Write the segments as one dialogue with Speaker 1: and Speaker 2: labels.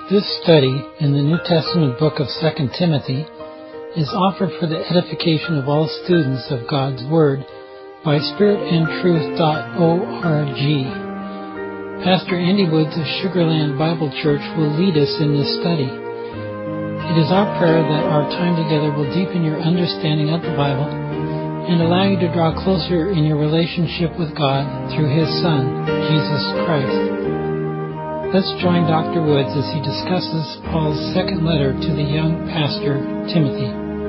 Speaker 1: This study in the New Testament book of 2 Timothy is offered for the edification of all students of God's Word by spiritandtruth.org. Pastor Andy Woods of Sugarland Bible Church will lead us in this study. It is our prayer that our time together will deepen your understanding of the Bible and allow you to draw closer in your relationship with God through His Son, Jesus Christ. Let's join Dr. Woods as he discusses Paul's second letter to the young pastor, Timothy.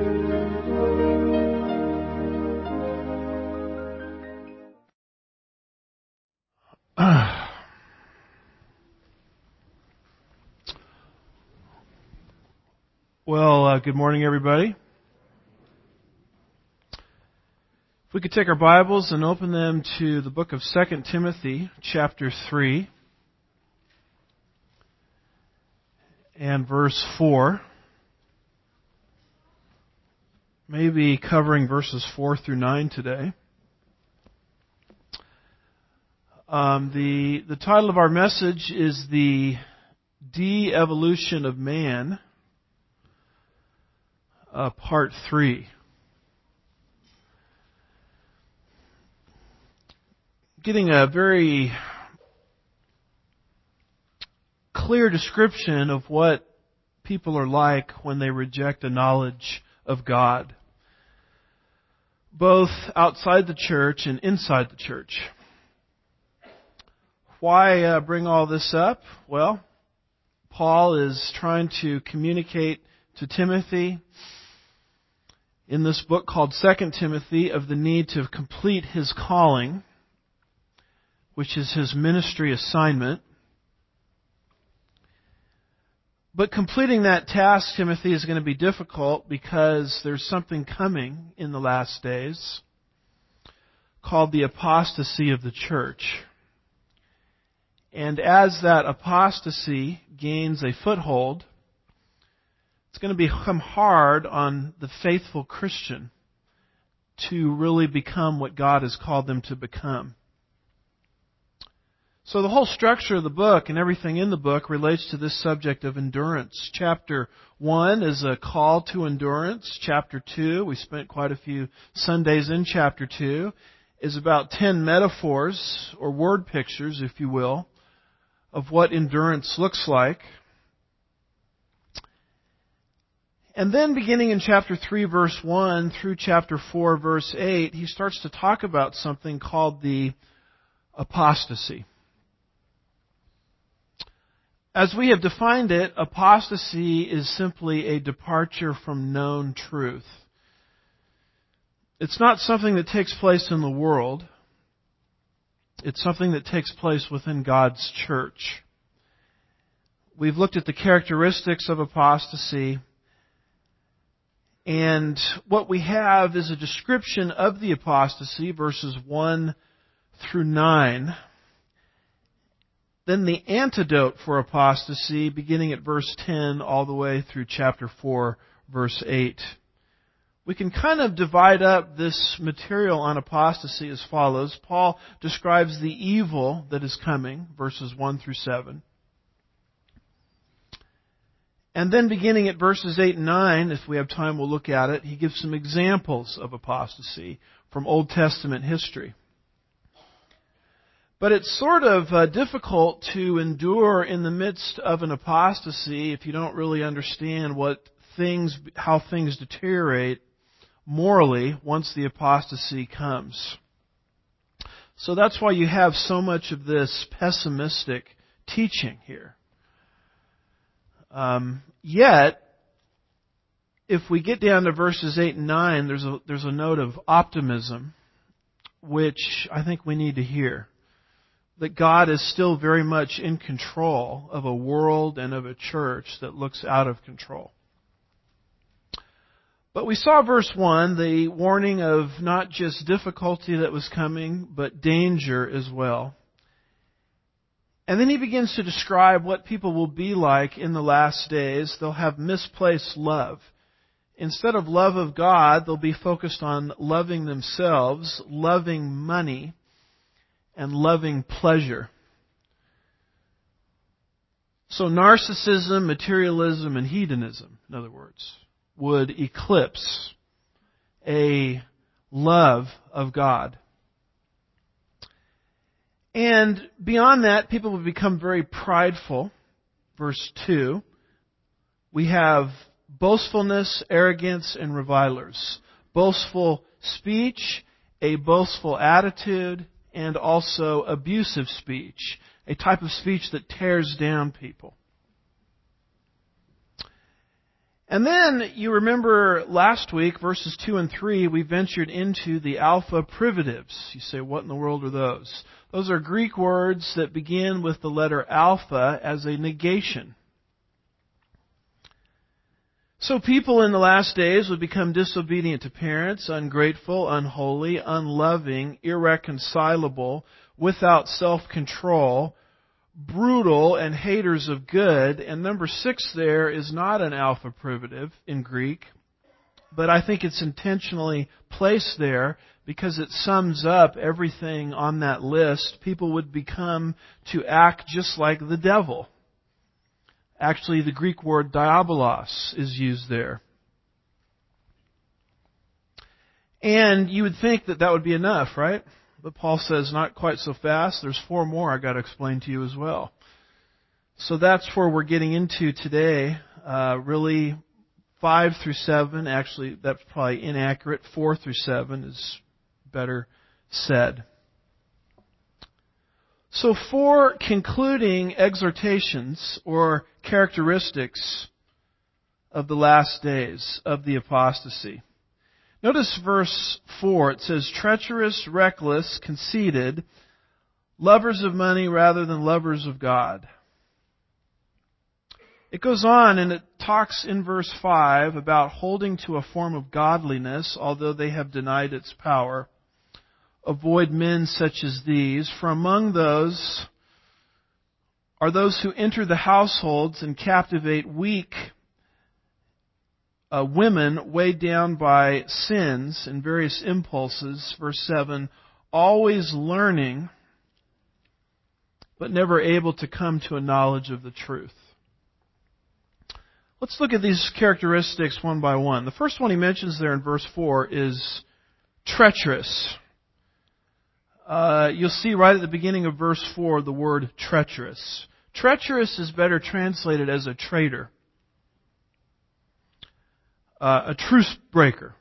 Speaker 2: Well, good morning, everybody. If we could take our Bibles and open them to the book of 2 Timothy, chapter 3. And verse 4, maybe covering verses 4 through 9 today. The title of our message is The De-Evolution of Man, Part 3. Getting a very clear description of what people are like when they reject a knowledge of God, both outside the church and inside the church. Why bring all this up? Well, Paul is trying to communicate to Timothy in this book called 2 Timothy of the need to complete his calling, which is his ministry assignment. But completing that task, Timothy, is going to be difficult because there's something coming in the last days called the apostasy of the church. And as that apostasy gains a foothold, it's going to become hard on the faithful Christian to really become what God has called them to become. So the whole structure of the book and everything in the book relates to this subject of endurance. Chapter 1 is a call to endurance. Chapter 2, we spent quite a few Sundays in chapter 2, is about 10 metaphors or word pictures, if you will, of what endurance looks like. And then beginning in chapter 3, verse 1 through chapter 4, verse 8, he starts to talk about something called the apostasy. As we have defined it, apostasy is simply a departure from known truth. It's not something that takes place in the world. It's something that takes place within God's church. We've looked at the characteristics of apostasy, and what we have is a description of the apostasy, verses 1 through 9. Then the antidote for apostasy, beginning at verse 10 all the way through chapter 4, verse 8. We can kind of divide up this material on apostasy as follows. Paul describes the evil that is coming, verses 1 through 7. And then beginning at verses 8 and 9, if we have time we'll look at it, he gives some examples of apostasy from Old Testament history. But it's sort of difficult to endure in the midst of an apostasy if you don't really understand how things deteriorate morally once the apostasy comes. So that's why you have so much of this pessimistic teaching here. Yet, if we get down to verses 8 and 9, there's a note of optimism, which I think we need to hear. That God is still very much in control of a world and of a church that looks out of control. But we saw verse 1, the warning of not just difficulty that was coming, but danger as well. And then he begins to describe what people will be like in the last days. They'll have misplaced love. Instead of love of God, they'll be focused on loving themselves, loving money, and loving pleasure. So narcissism, materialism, and hedonism, in other words, would eclipse a love of God. And beyond that, people would become very prideful. Verse 2, we have boastfulness, arrogance, and revilers. Boastful speech, a boastful attitude, and also abusive speech, a type of speech that tears down people. And then, you remember last week, verses 2 and 3, we ventured into the alpha privatives. You say, what in the world are those? Those are Greek words that begin with the letter alpha as a negation. So people in the last days would become disobedient to parents, ungrateful, unholy, unloving, irreconcilable, without self-control, brutal, and haters of good. And number 6 there is not an alpha privative in Greek, but I think it's intentionally placed there because it sums up everything on that list. People would become to act just like the devil. Actually, the Greek word diabolos is used there. And you would think that that would be enough, right? But Paul says, not quite so fast. There's 4 more I've got to explain to you as well. So that's where we're getting into today. Really, 5 through 7. Actually, that's probably inaccurate. 4 through 7 is better said. So 4 concluding exhortations or characteristics of the last days of the apostasy. Notice verse 4. It says, treacherous, reckless, conceited, lovers of money rather than lovers of God. It goes on and it talks in verse 5 about holding to a form of godliness, although they have denied its power. Avoid men such as these, for among those are those who enter the households and captivate weak women weighed down by sins and various impulses. Verse 7, always learning, but never able to come to a knowledge of the truth. Let's look at these characteristics one by one. The first one he mentions there in verse 4 is treacherous. You'll see right at the beginning of verse 4 the word treacherous. Treacherous is better translated as a traitor, a truce breaker.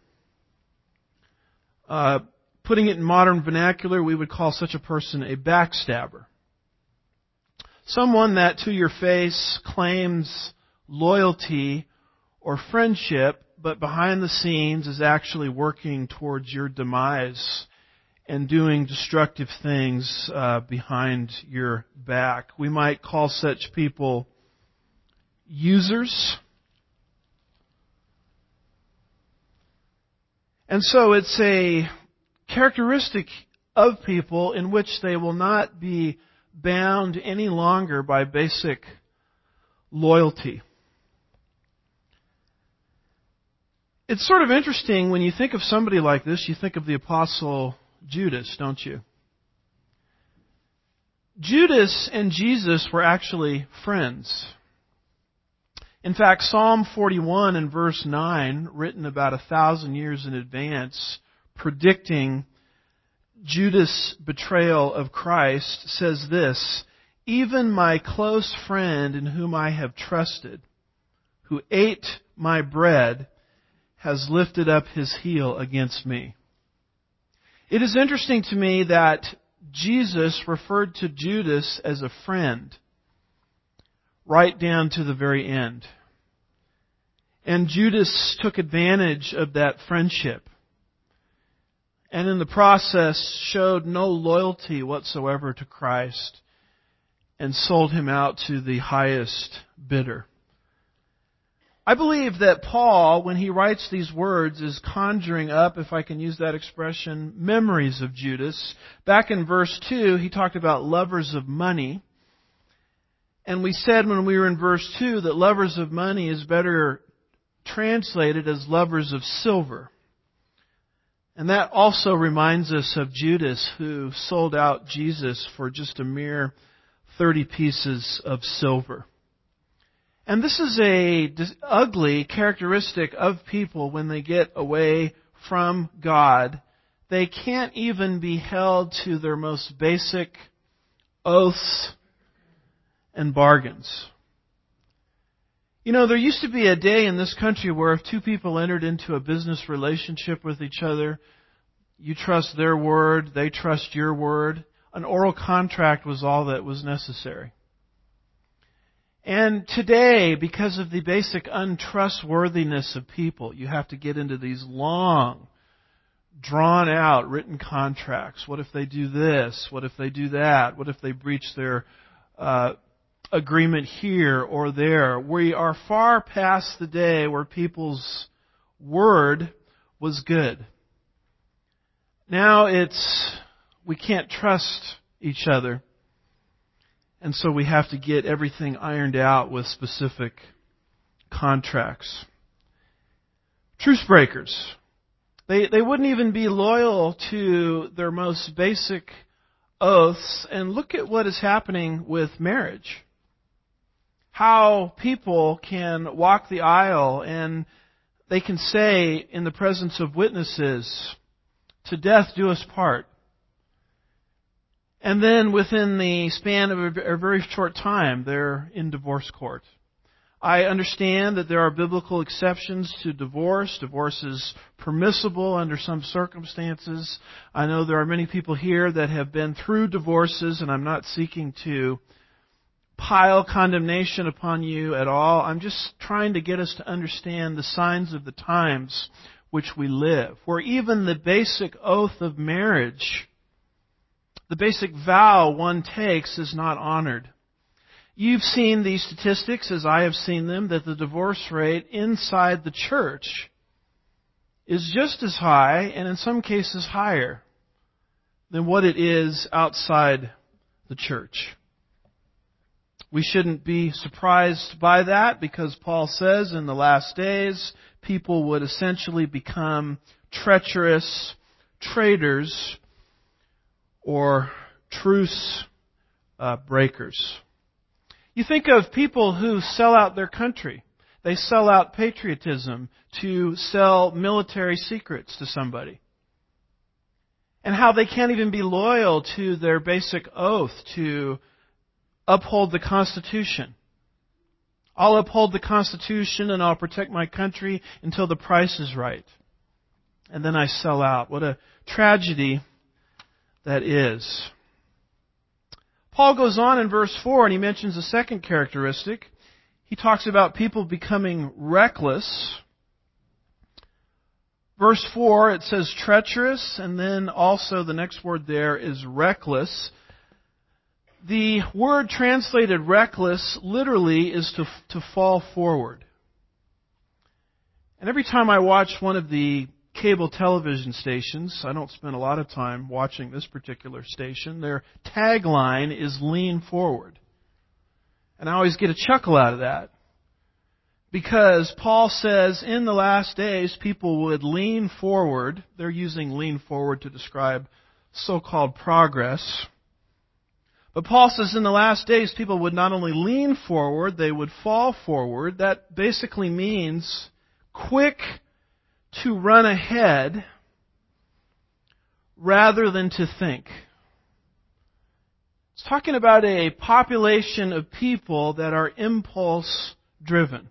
Speaker 2: Putting it in modern vernacular, we would call such a person a backstabber. Someone that to your face claims loyalty or friendship, but behind the scenes is actually working towards your demise and doing destructive things behind your back. We might call such people users. And so it's a characteristic of people in which they will not be bound any longer by basic loyalty. It's sort of interesting when you think of somebody like this, you think of the Apostle Judas, don't you? Judas and Jesus were actually friends. In fact, Psalm 41 and verse 9, written about 1,000 years in advance, predicting Judas' betrayal of Christ, says this, even my close friend in whom I have trusted, who ate my bread, has lifted up his heel against me. It is interesting to me that Jesus referred to Judas as a friend right down to the very end. And Judas took advantage of that friendship and in the process showed no loyalty whatsoever to Christ and sold Him out to the highest bidder. I believe that Paul, when he writes these words, is conjuring up, if I can use that expression, memories of Judas. Back in verse 2, he talked about lovers of money. And we said when we were in verse 2 that lovers of money is better translated as lovers of silver. And that also reminds us of Judas, who sold out Jesus for just a mere 30 pieces of silver. And this is a ugly characteristic of people when they get away from God. They can't even be held to their most basic oaths and bargains. You know, there used to be a day in this country where if two people entered into a business relationship with each other, you trust their word, they trust your word. An oral contract was all that was necessary. And today, because of the basic untrustworthiness of people, you have to get into these long, drawn-out written contracts. What if they do this? What if they do that? What if they breach their agreement here or there? We are far past the day where people's word was good. Now we can't trust each other. And so we have to get everything ironed out with specific contracts. Truce breakers. They wouldn't even be loyal to their most basic oaths. And look at what is happening with marriage. How people can walk the aisle and they can say in the presence of witnesses, "To death do us part." And then within the span of a very short time, they're in divorce court. I understand that there are biblical exceptions to divorce. Divorce is permissible under some circumstances. I know there are many people here that have been through divorces, and I'm not seeking to pile condemnation upon you at all. I'm just trying to get us to understand the signs of the times which we live, where even the basic oath of marriage, the basic vow one takes, is not honored. You've seen these statistics, as I have seen them, that the divorce rate inside the church is just as high, and in some cases higher, than what it is outside the church. We shouldn't be surprised by that, because Paul says in the last days, people would essentially become treacherous traitors or truce breakers. You think of people who sell out their country. They sell out patriotism to sell military secrets to somebody. And how they can't even be loyal to their basic oath to uphold the Constitution. I'll uphold the Constitution and I'll protect my country until the price is right. And then I sell out. What a tragedy that is. Paul goes on in verse 4 and he mentions a second characteristic. He talks about people becoming reckless. Verse 4, it says treacherous, and then also the next word there is reckless. The word translated reckless literally is to fall forward. And every time I watch one of the cable television stations, I don't spend a lot of time watching this particular station, their tagline is "Lean Forward." And I always get a chuckle out of that. Because Paul says in the last days people would lean forward. They're using lean forward to describe so-called progress. But Paul says in the last days people would not only lean forward, they would fall forward. That basically means quick to run ahead rather than to think. It's talking about a population of people that are impulse-driven.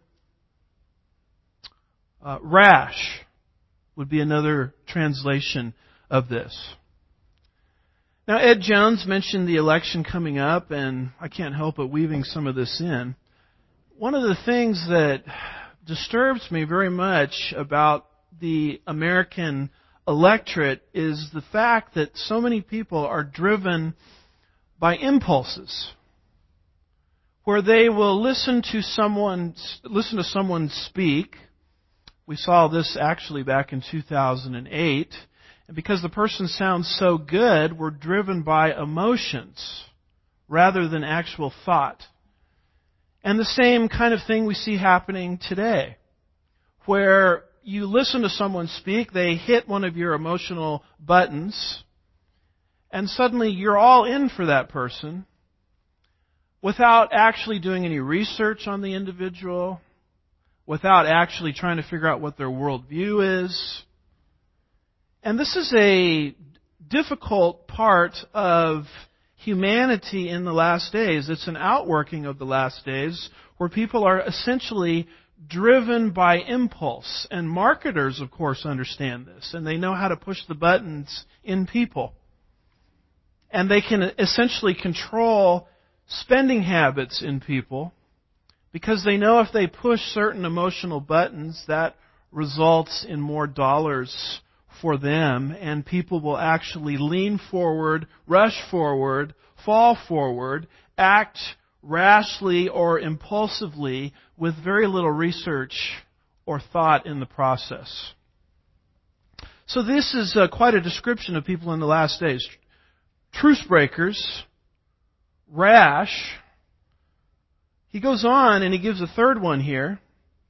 Speaker 2: Rash would be another translation of this. Now, Ed Jones mentioned the election coming up, and I can't help but weaving some of this in. One of the things that disturbs me very much about the American electorate is the fact that so many people are driven by impulses, where they will listen to someone speak. We saw this actually back in 2008. And because the person sounds so good, we're driven by emotions rather than actual thought. And the same kind of thing we see happening today, where you listen to someone speak, they hit one of your emotional buttons, and suddenly you're all in for that person. without actually doing any research on the individual, without actually trying to figure out what their worldview is. And this is a difficult part of humanity in the last days. It's an outworking of the last days where people are essentially driven by impulse. And marketers, of course, understand this. And they know how to push the buttons in people. And they can essentially control spending habits in people because they know if they push certain emotional buttons, that results in more dollars for them, and people will actually lean forward, rush forward, fall forward, act rashly or impulsively with very little research or thought in the process. So this is quite a description of people in the last days. Truce breakers, rash. He goes on and he gives a third one here.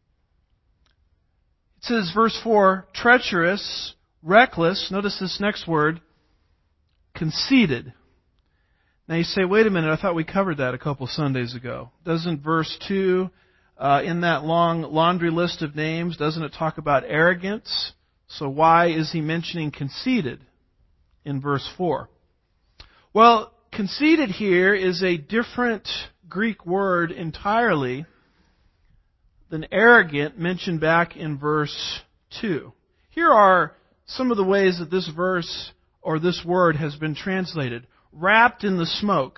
Speaker 2: It says, verse 4, treacherous, reckless. Notice this next word, conceited. Now you say, wait a minute, I thought we covered that a couple Sundays ago. Doesn't verse 2, in that long laundry list of names, doesn't it talk about arrogance? So why is he mentioning conceited in verse 4? Well, conceited here is a different Greek word entirely than arrogant mentioned back in verse 2. Here are some of the ways that this verse or this word has been translated. Wrapped in the smoke.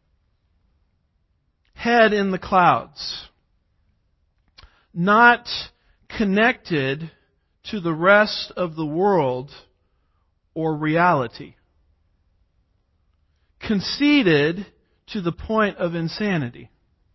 Speaker 2: Head in the clouds. Not connected to the rest of the world or reality. Conceited to the point of insanity.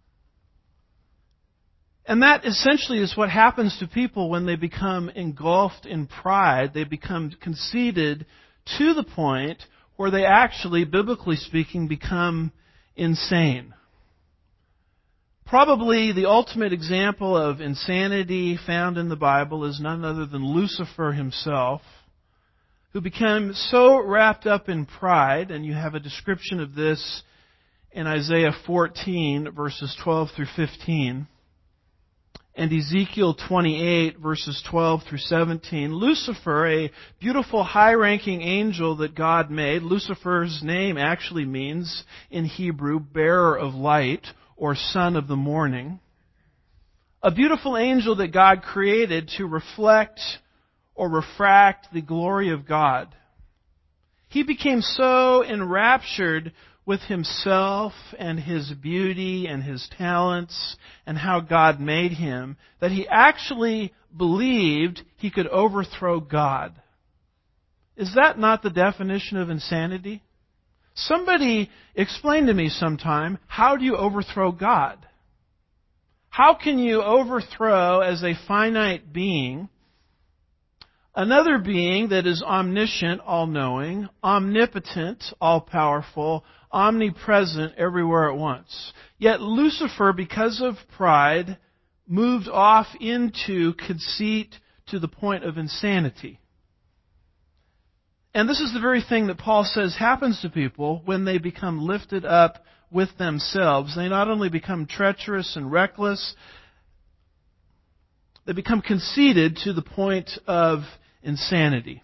Speaker 2: And that essentially is what happens to people when they become engulfed in pride. They become conceited to the point where they actually, biblically speaking, become insane. Probably the ultimate example of insanity found in the Bible is none other than Lucifer himself, who became so wrapped up in pride, and you have a description of this in Isaiah 14, verses 12 through 15. And Ezekiel 28, verses 12 through 17. Lucifer, a beautiful high-ranking angel that God made. Lucifer's name actually means, in Hebrew, bearer of light, or son of the morning. A beautiful angel that God created to reflect or refract the glory of God. He became so enraptured with himself and his beauty and his talents and how God made him, that he actually believed he could overthrow God. Is that not the definition of insanity? Somebody explain to me sometime, how do you overthrow God? How can you overthrow, as a finite being, another being that is omniscient, all-knowing, omnipotent, all-powerful, omnipresent everywhere at once? Yet Lucifer, because of pride, moved off into conceit to the point of insanity. And this is the very thing that Paul says happens to people when they become lifted up with themselves. They not only become treacherous and reckless, they become conceited to the point of insanity.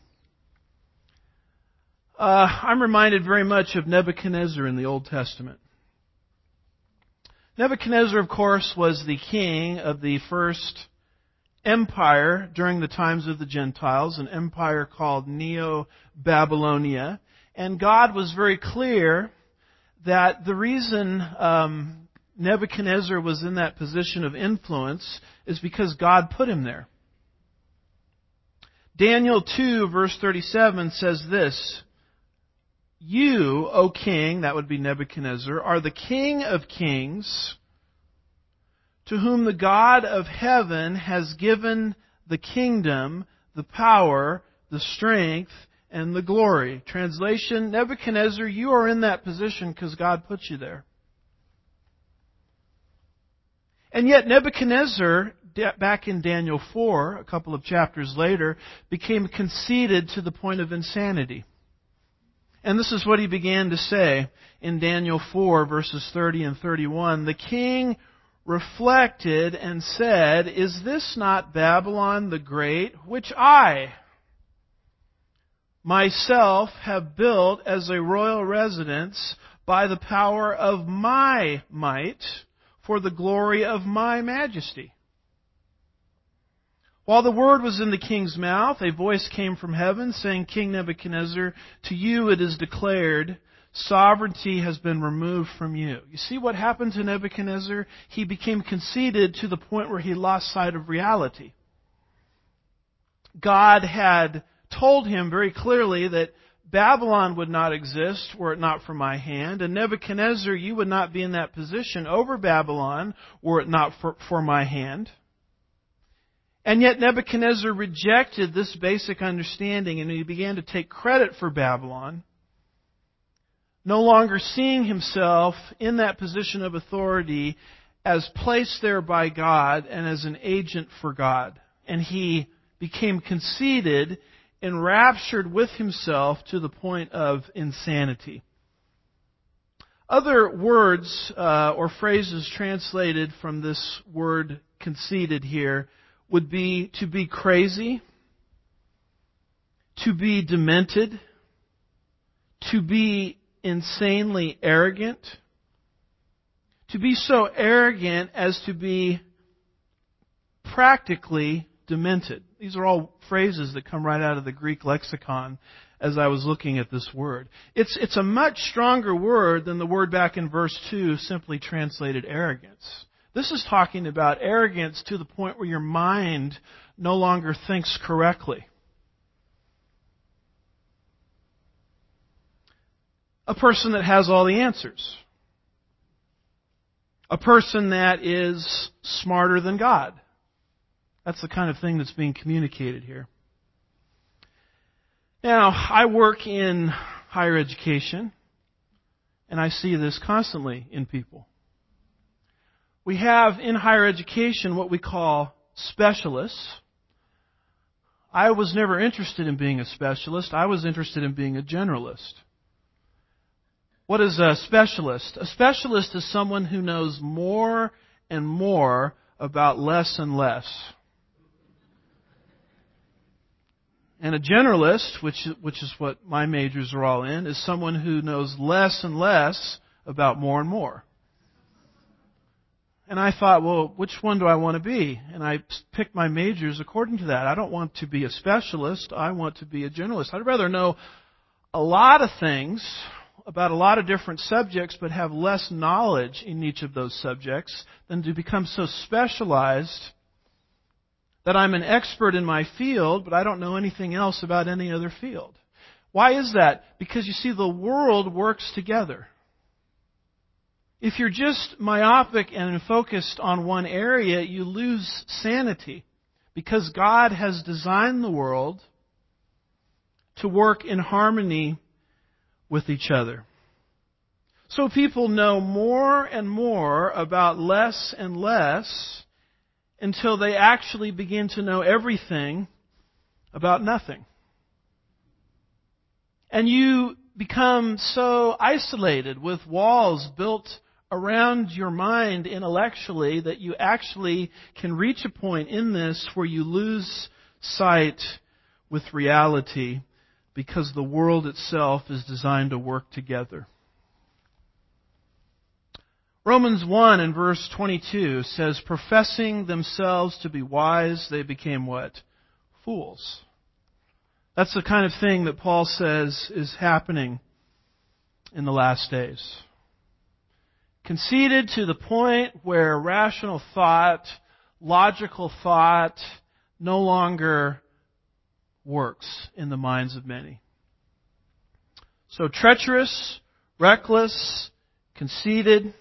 Speaker 2: I'm reminded very much of Nebuchadnezzar in the Old Testament. Nebuchadnezzar, of course, was the king of the first empire during the times of the Gentiles, an empire called Neo-Babylonia. And God was very clear that the reason Nebuchadnezzar was in that position of influence is because God put him there. Daniel 2, verse 37 says this, "You, O king," that would be Nebuchadnezzar, "are the king of kings, to whom the God of heaven has given the kingdom, the power, the strength, and the glory." Translation, Nebuchadnezzar, you are in that position because God put you there. And yet Nebuchadnezzar, back in Daniel 4, a couple of chapters later, became conceited to the point of insanity. And this is what he began to say in Daniel 4, verses 30 and 31. The king reflected and said, "Is this not Babylon the Great, which I myself have built as a royal residence by the power of my might for the glory of my majesty?" While the word was in the king's mouth, a voice came from heaven saying, "King Nebuchadnezzar, to you it is declared, sovereignty has been removed from you." You see what happened to Nebuchadnezzar? He became conceited to the point where he lost sight of reality. God had told him very clearly that Babylon would not exist were it not for my hand, and Nebuchadnezzar, you would not be in that position over Babylon were it not for my hand. And yet Nebuchadnezzar rejected this basic understanding, and he began to take credit for Babylon, no longer seeing himself in that position of authority as placed there by God and as an agent for God. And he became conceited, enraptured with himself to the point of insanity. Other words or phrases translated from this word conceited here would be to be crazy, to be demented, to be insanely arrogant, to be so arrogant as to be practically demented. These are all phrases that come right out of the Greek lexicon as I was looking at this word. It's a much stronger word than the word back in verse 2 simply translated arrogance. This is talking about arrogance to the point where your mind no longer thinks correctly. A person that has all the answers. A person that is smarter than God. That's the kind of thing that's being communicated here. Now, I work in higher education, and I see this constantly in people. We have in higher education what we call specialists. I was never interested in being a specialist. I was interested in being a generalist. What is a specialist? A specialist is someone who knows more and more about less and less. And a generalist, which is what my majors are all in, is someone who knows less and less about more and more. And I thought, well, which one do I want to be? And I picked my majors according to that. I don't want to be a specialist. I want to be a generalist. I'd rather know a lot of things about a lot of different subjects, but have less knowledge in each of those subjects than to become so specialized that I'm an expert in my field, but I don't know anything else about any other field. Why is that? Because you see, the world works together. If you're just myopic and focused on one area, you lose sanity. Because God has designed the world to work in harmony with each other. So people know more and more about less and less until they actually begin to know everything about nothing. And you become so isolated with walls built around your mind intellectually that you actually can reach a point in this where you lose sight with reality because the world itself is designed to work together. Romans 1 and verse 22 says, professing themselves to be wise, they became what? Fools. That's the kind of thing that Paul says is happening in the last days. Conceited to the point where rational thought, logical thought, no longer works in the minds of many. So treacherous, reckless, conceited.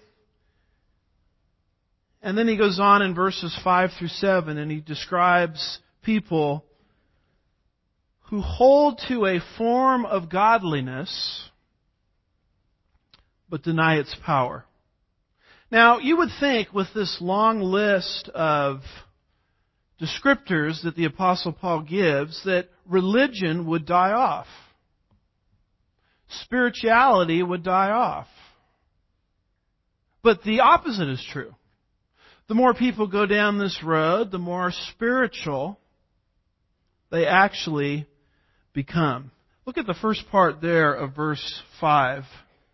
Speaker 2: And then he goes on in verses 5 through 7 and he describes people who hold to a form of godliness but deny its power. Now, you would think with this long list of descriptors that the Apostle Paul gives that religion would die off. spirituality would die off. But the opposite is true. The more people go down this road, the more spiritual they actually become. Look at the first part there of verse 5.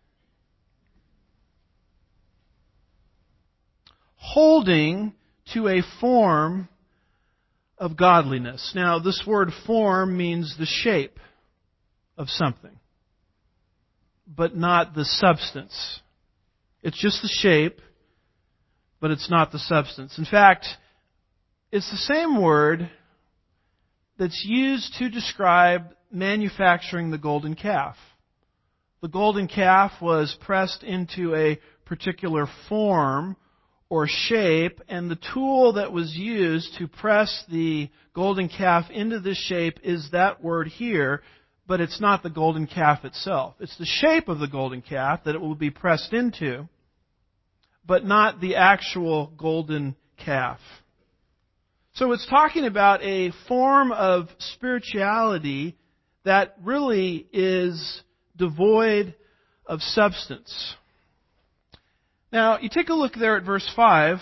Speaker 2: Holding to a form of godliness. Now, this word form means the shape of something, but not the substance. It's just the shape, but it's not the substance. In fact, it's the same word that's used to describe manufacturing the golden calf. The golden calf was pressed into a particular form or shape, and the tool that was used to press the golden calf into this shape is that word here, but it's not the golden calf itself. It's the shape of the golden calf that it will be pressed into, but not the actual golden calf. So it's talking about a form of spirituality that really is devoid of substance. Now, you take a look there at verse 5,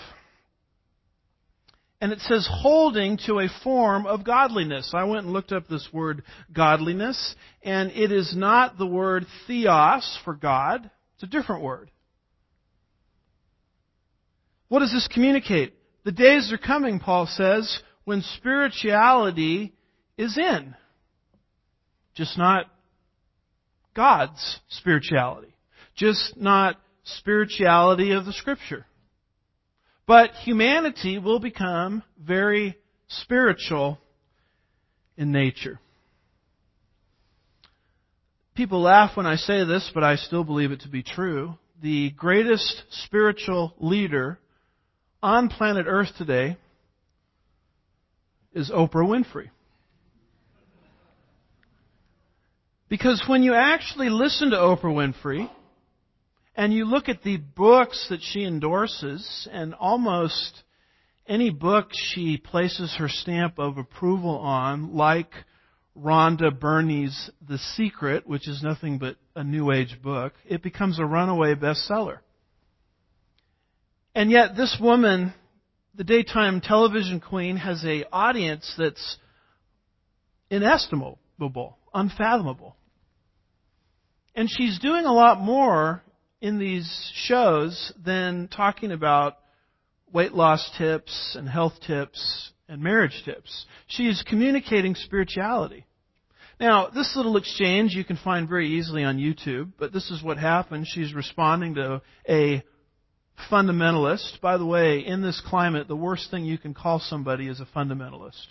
Speaker 2: and it says, holding to a form of godliness. I went and looked up this word godliness, and it is not the word theos for God. It's a different word. What does this communicate? The days are coming, Paul says, when spirituality is in. Just not God's spirituality. Just not spirituality of the Scripture. But humanity will become very spiritual in nature. People laugh when I say this, but I still believe it to be true. The greatest spiritual leader on planet Earth today is Oprah Winfrey. Because when you actually listen to Oprah Winfrey, and you look at the books that she endorses, and almost any book she places her stamp of approval on, like Rhonda Byrne's The Secret, which is nothing but a New Age book, it becomes a runaway bestseller. And yet this woman, the daytime television queen, has an audience that's inestimable, unfathomable. And she's doing a lot more in these shows than talking about weight loss tips and health tips and marriage tips. She is communicating spirituality. Now, this little exchange you can find very easily on YouTube, but this is what happened. She's responding to a fundamentalist. By the way, in this climate, the worst thing you can call somebody is a fundamentalist.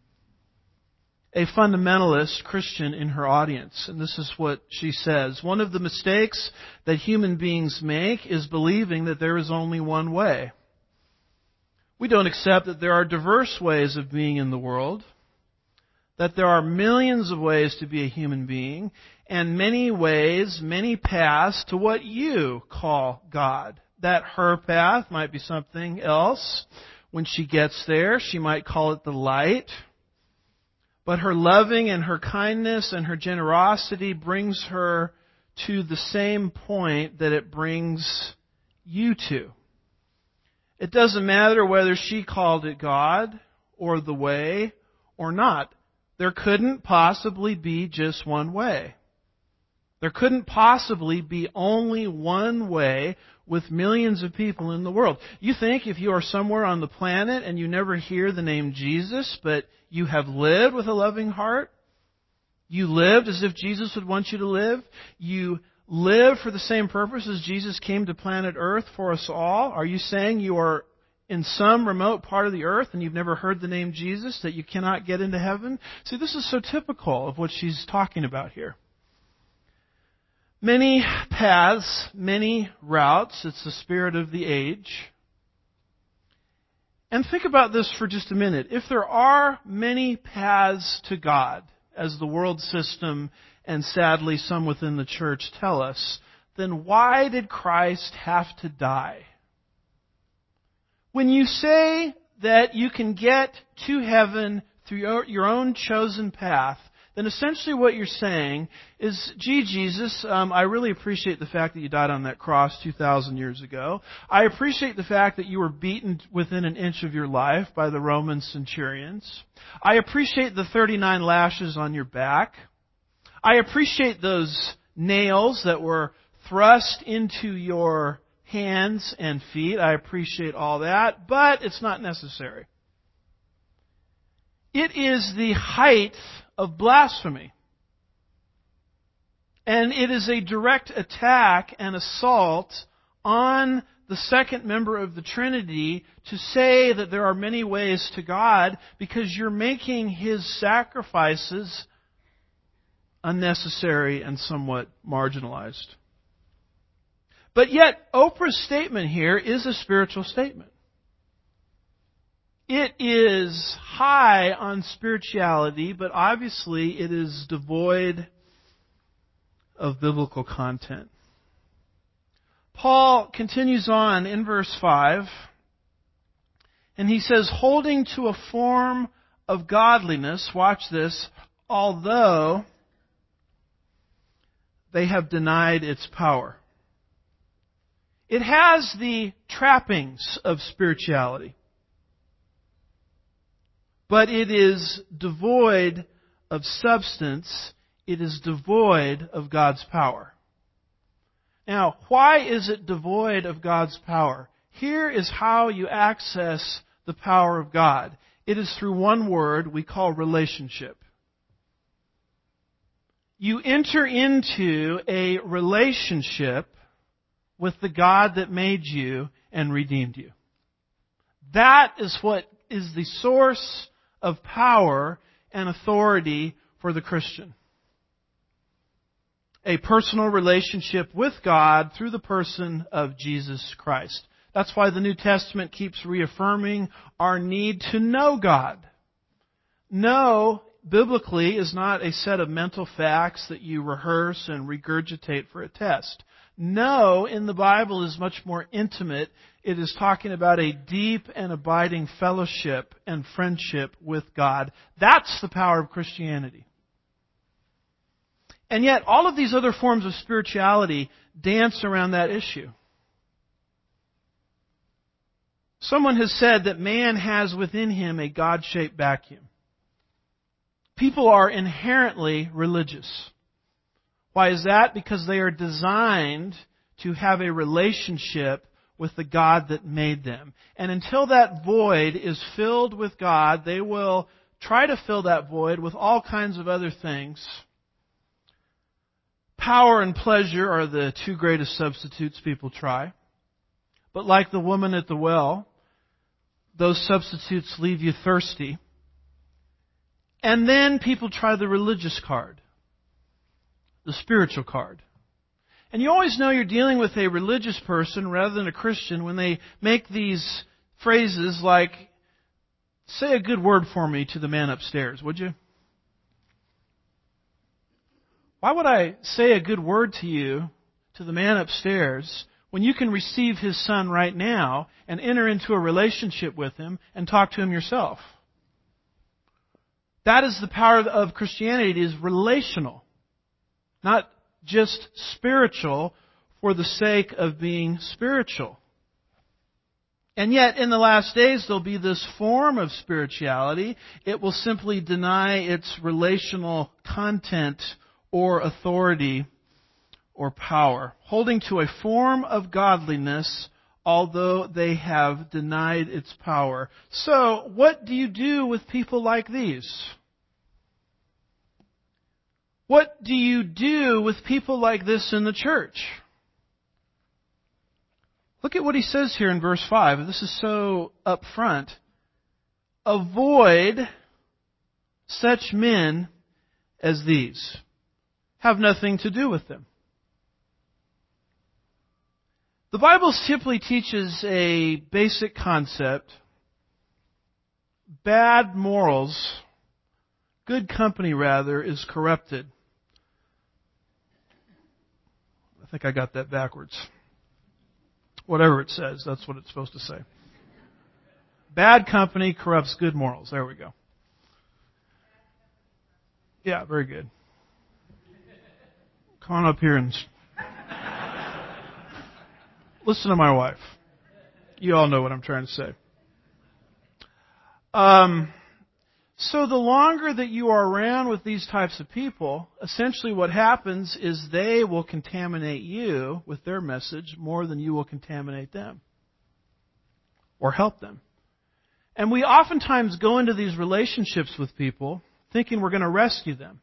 Speaker 2: A fundamentalist Christian in her audience. And this is what she says. One of the mistakes that human beings make is believing that there is only one way. We don't accept that there are diverse ways of being in the world, that there are millions of ways to be a human being, and many ways, many paths to what you call God. That her path might be something else. When she gets there, she might call it the light. But her loving and her kindness and her generosity brings her to the same point that it brings you to. It doesn't matter whether she called it God or the way or not. There couldn't possibly be just one way. There couldn't possibly be only one way with millions of people in the world. You think if you are somewhere on the planet and you never hear the name Jesus, but you have lived with a loving heart, you lived as if Jesus would want you to live, you live for the same purpose as Jesus came to planet Earth for us all, are you saying you are in some remote part of the earth and you've never heard the name Jesus, that you cannot get into heaven? See, this is so typical of what she's talking about here. Many paths, many routes. It's the spirit of the age. And think about this for just a minute. If there are many paths to God, as the world system and sadly some within the church tell us, then why did Christ have to die? When you say that you can get to heaven through your own chosen path, then essentially what you're saying is, gee, Jesus, I really appreciate the fact that you died on that cross 2,000 years ago. I appreciate the fact that you were beaten within an inch of your life by the Roman centurions. I appreciate the 39 lashes on your back. I appreciate those nails that were thrust into your hands and feet. I appreciate all that, but it's not necessary. It is the height of blasphemy. And it is a direct attack and assault on the second member of the Trinity to say that there are many ways to God, because you're making His sacrifices unnecessary and somewhat marginalized. But yet, Oprah's statement here is a spiritual statement. It is high on spirituality, but obviously it is devoid of biblical content. Paul continues on in verse 5, and he says, holding to a form of godliness, watch this, although they have denied its power. It has the trappings of spirituality, but it is devoid of substance. It is devoid of God's power. Now, why is it devoid of God's power? Here is how you access the power of God. It is through one word we call relationship. You enter into a relationship with the God that made you and redeemed you. That is what is the source of power and authority for the Christian. A personal relationship with God through the person of Jesus Christ. That's why the New Testament keeps reaffirming our need to know God. Know, biblically, is not a set of mental facts that you rehearse and regurgitate for a test. Know in the Bible is much more intimate. It is talking about a deep and abiding fellowship and friendship with God. That's the power of Christianity. And yet, all of these other forms of spirituality dance around that issue. Someone has said that man has within him a God-shaped vacuum. People are inherently religious. Why is that? Because they are designed to have a relationship with the God that made them. And until that void is filled with God, they will try to fill that void with all kinds of other things. Power and pleasure are the two greatest substitutes people try. But like the woman at the well, those substitutes leave you thirsty. And then people try the religious card, the spiritual card. And you always know you're dealing with a religious person rather than a Christian when they make these phrases like, say a good word for me to the man upstairs, would you? Why would I say a good word to you, to the man upstairs, when you can receive his son right now and enter into a relationship with him and talk to him yourself? That is the power of Christianity. It is relational, not just spiritual for the sake of being spiritual. And yet, in the last days, there'll be this form of spirituality. It will simply deny its relational content or authority or power, holding to a form of godliness, although they have denied its power. So, what do you do with people like these? What do you do with people like this in the church? Look at what he says here in verse 5. This is so upfront. Avoid such men as these. Have nothing to do with them. The Bible simply teaches a basic concept. Bad morals, good company rather, is corrupted. I think I got that backwards. Whatever it says, that's what it's supposed to say. Bad company corrupts good morals. There we go. Yeah, very good. Come on up here and listen to my wife. You all know what I'm trying to say. So the longer that you are around with these types of people, essentially what happens is they will contaminate you with their message more than you will contaminate them or help them. And we oftentimes go into these relationships with people thinking we're going to rescue them.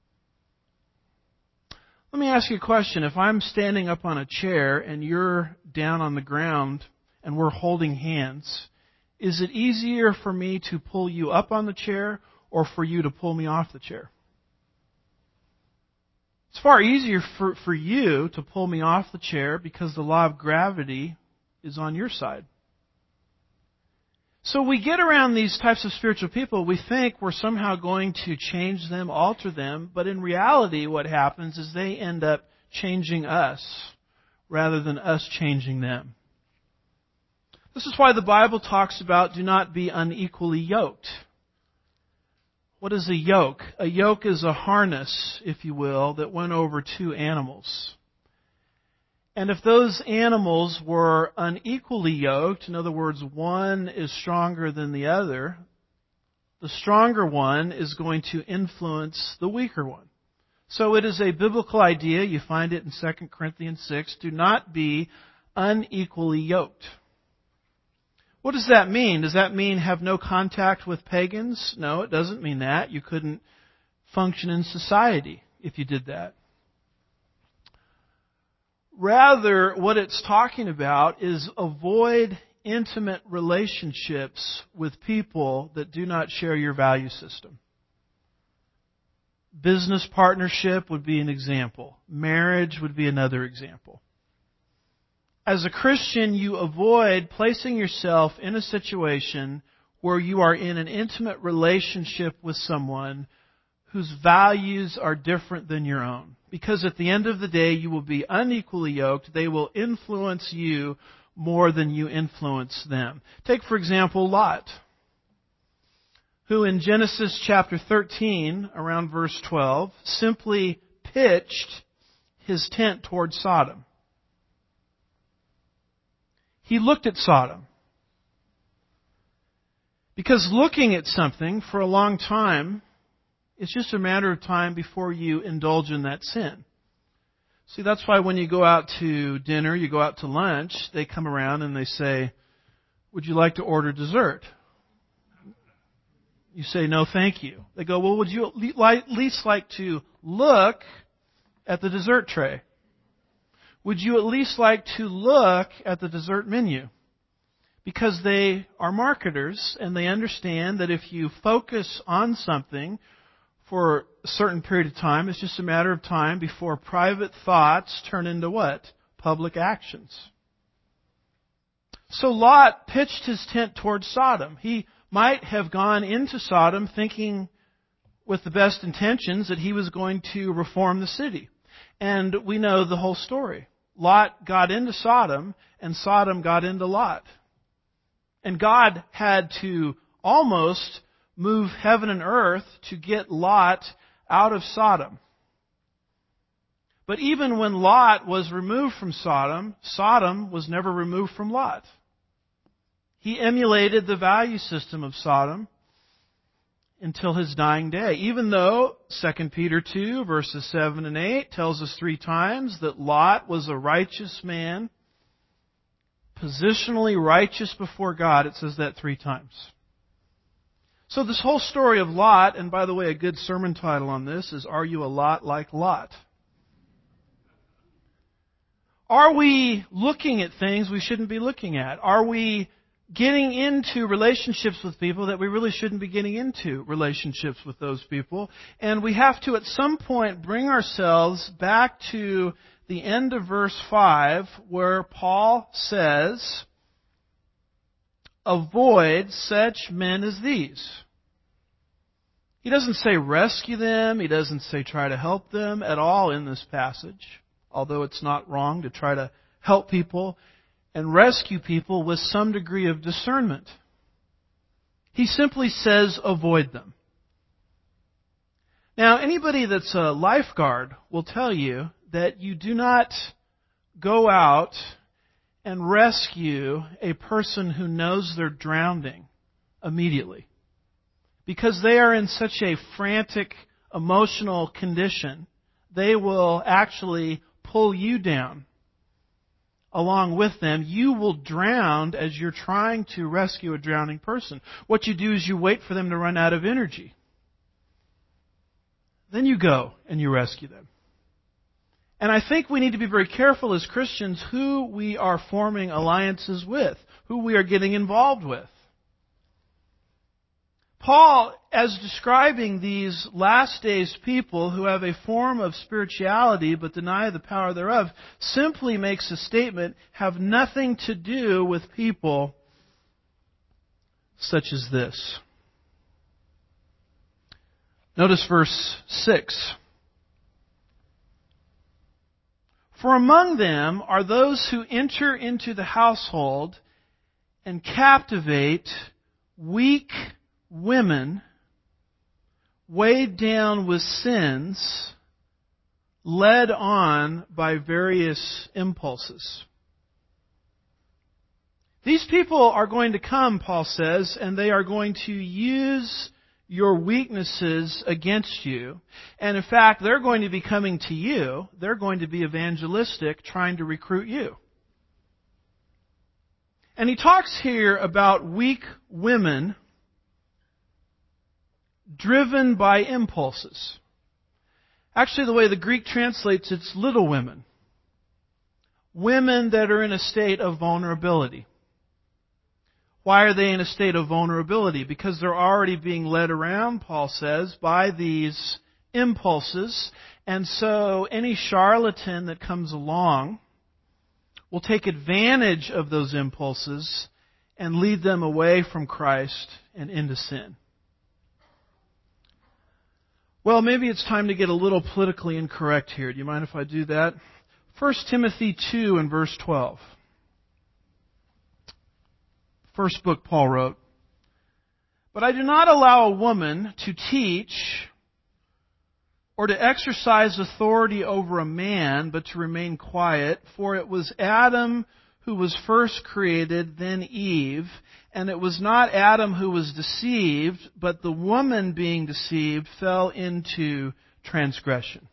Speaker 2: Let me ask you a question. If I'm standing up on a chair and you're down on the ground and we're holding hands, is it easier for me to pull you up on the chair or for you to pull me off the chair? It's far easier for you to pull me off the chair because the law of gravity is on your side. So we get around these types of spiritual people, we think we're somehow going to change them, alter them, but in reality what happens is they end up changing us rather than us changing them. This is why the Bible talks about do not be unequally yoked. What is a yoke? A yoke is a harness, if you will, that went over two animals. And if those animals were unequally yoked, in other words, one is stronger than the other, the stronger one is going to influence the weaker one. So it is a biblical idea, you find it in 2 Corinthians 6, do not be unequally yoked. What does that mean? Does that mean have no contact with pagans? No, it doesn't mean that. You couldn't function in society if you did that. Rather, what it's talking about is avoid intimate relationships with people that do not share your value system. Business partnership would be an example. Marriage would be another example. As a Christian, you avoid placing yourself in a situation where you are in an intimate relationship with someone whose values are different than your own. Because at the end of the day, you will be unequally yoked. They will influence you more than you influence them. Take, for example, Lot, who in Genesis chapter 13, around verse 12, simply pitched his tent toward Sodom. He looked at Sodom. Because looking at something for a long time, it's just a matter of time before you indulge in that sin. See, that's why when you go out to dinner, you go out to lunch, they come around and they say, would you like to order dessert? You say, no, thank you. They go, well, would you at least like to look at the dessert tray? Would you at least like to look at the dessert menu? Because they are marketers and they understand that if you focus on something for a certain period of time, it's just a matter of time before private thoughts turn into what? Public actions. So Lot pitched his tent towards Sodom. He might have gone into Sodom thinking with the best intentions that he was going to reform the city. And we know the whole story. Lot got into Sodom, and Sodom got into Lot. And God had to almost move heaven and earth to get Lot out of Sodom. But even when Lot was removed from Sodom, Sodom was never removed from Lot. He emulated the value system of Sodom until his dying day. Even though 2 Peter 2, verses 7 and 8 tells us 3 times that Lot was a righteous man, positionally righteous before God, it says that 3 times. So this whole story of Lot, and by the way, a good sermon title on this is, Are You a Lot Like Lot? Are we looking at things we shouldn't be looking at? Are we getting into relationships with people that we really shouldn't be getting into relationships with those people? And we have to at some point bring ourselves back to the end of verse 5 where Paul says, avoid such men as these. He doesn't say rescue them. He doesn't say try to help them at all in this passage, although it's not wrong to try to help people and rescue people with some degree of discernment. He simply says avoid them. Now, anybody that's a lifeguard will tell you that you do not go out and rescue a person who knows they're drowning immediately, because they are in such a frantic, emotional condition. They will actually pull you down along with them. You will drown as you're trying to rescue a drowning person. What you do is you wait for them to run out of energy. Then you go and you rescue them. And I think we need to be very careful as Christians who we are forming alliances with, who we are getting involved with. Paul, as describing these last days people who have a form of spirituality but deny the power thereof, simply makes a statement, have nothing to do with people such as this. Notice verse 6. For among them are those who enter into the household and captivate weak women, weighed down with sins, led on by various impulses. These people are going to come, Paul says, and they are going to use your weaknesses against you. And in fact, they're going to be coming to you. They're going to be evangelistic, trying to recruit you. And he talks here about weak women driven by impulses. Actually, the way the Greek translates, it's little women. Women that are in a state of vulnerability. Why are they in a state of vulnerability? Because they're already being led around, Paul says, by these impulses. And so any charlatan that comes along will take advantage of those impulses and lead them away from Christ and into sin. Well, maybe it's time to get a little politically incorrect here. Do you mind if I do that? 1 Timothy 2 and verse 12. First book Paul wrote. But I do not allow a woman to teach or to exercise authority over a man, but to remain quiet. For it was Adam who was first created, then Eve. And it was not Adam who was deceived, but the woman being deceived fell into transgression.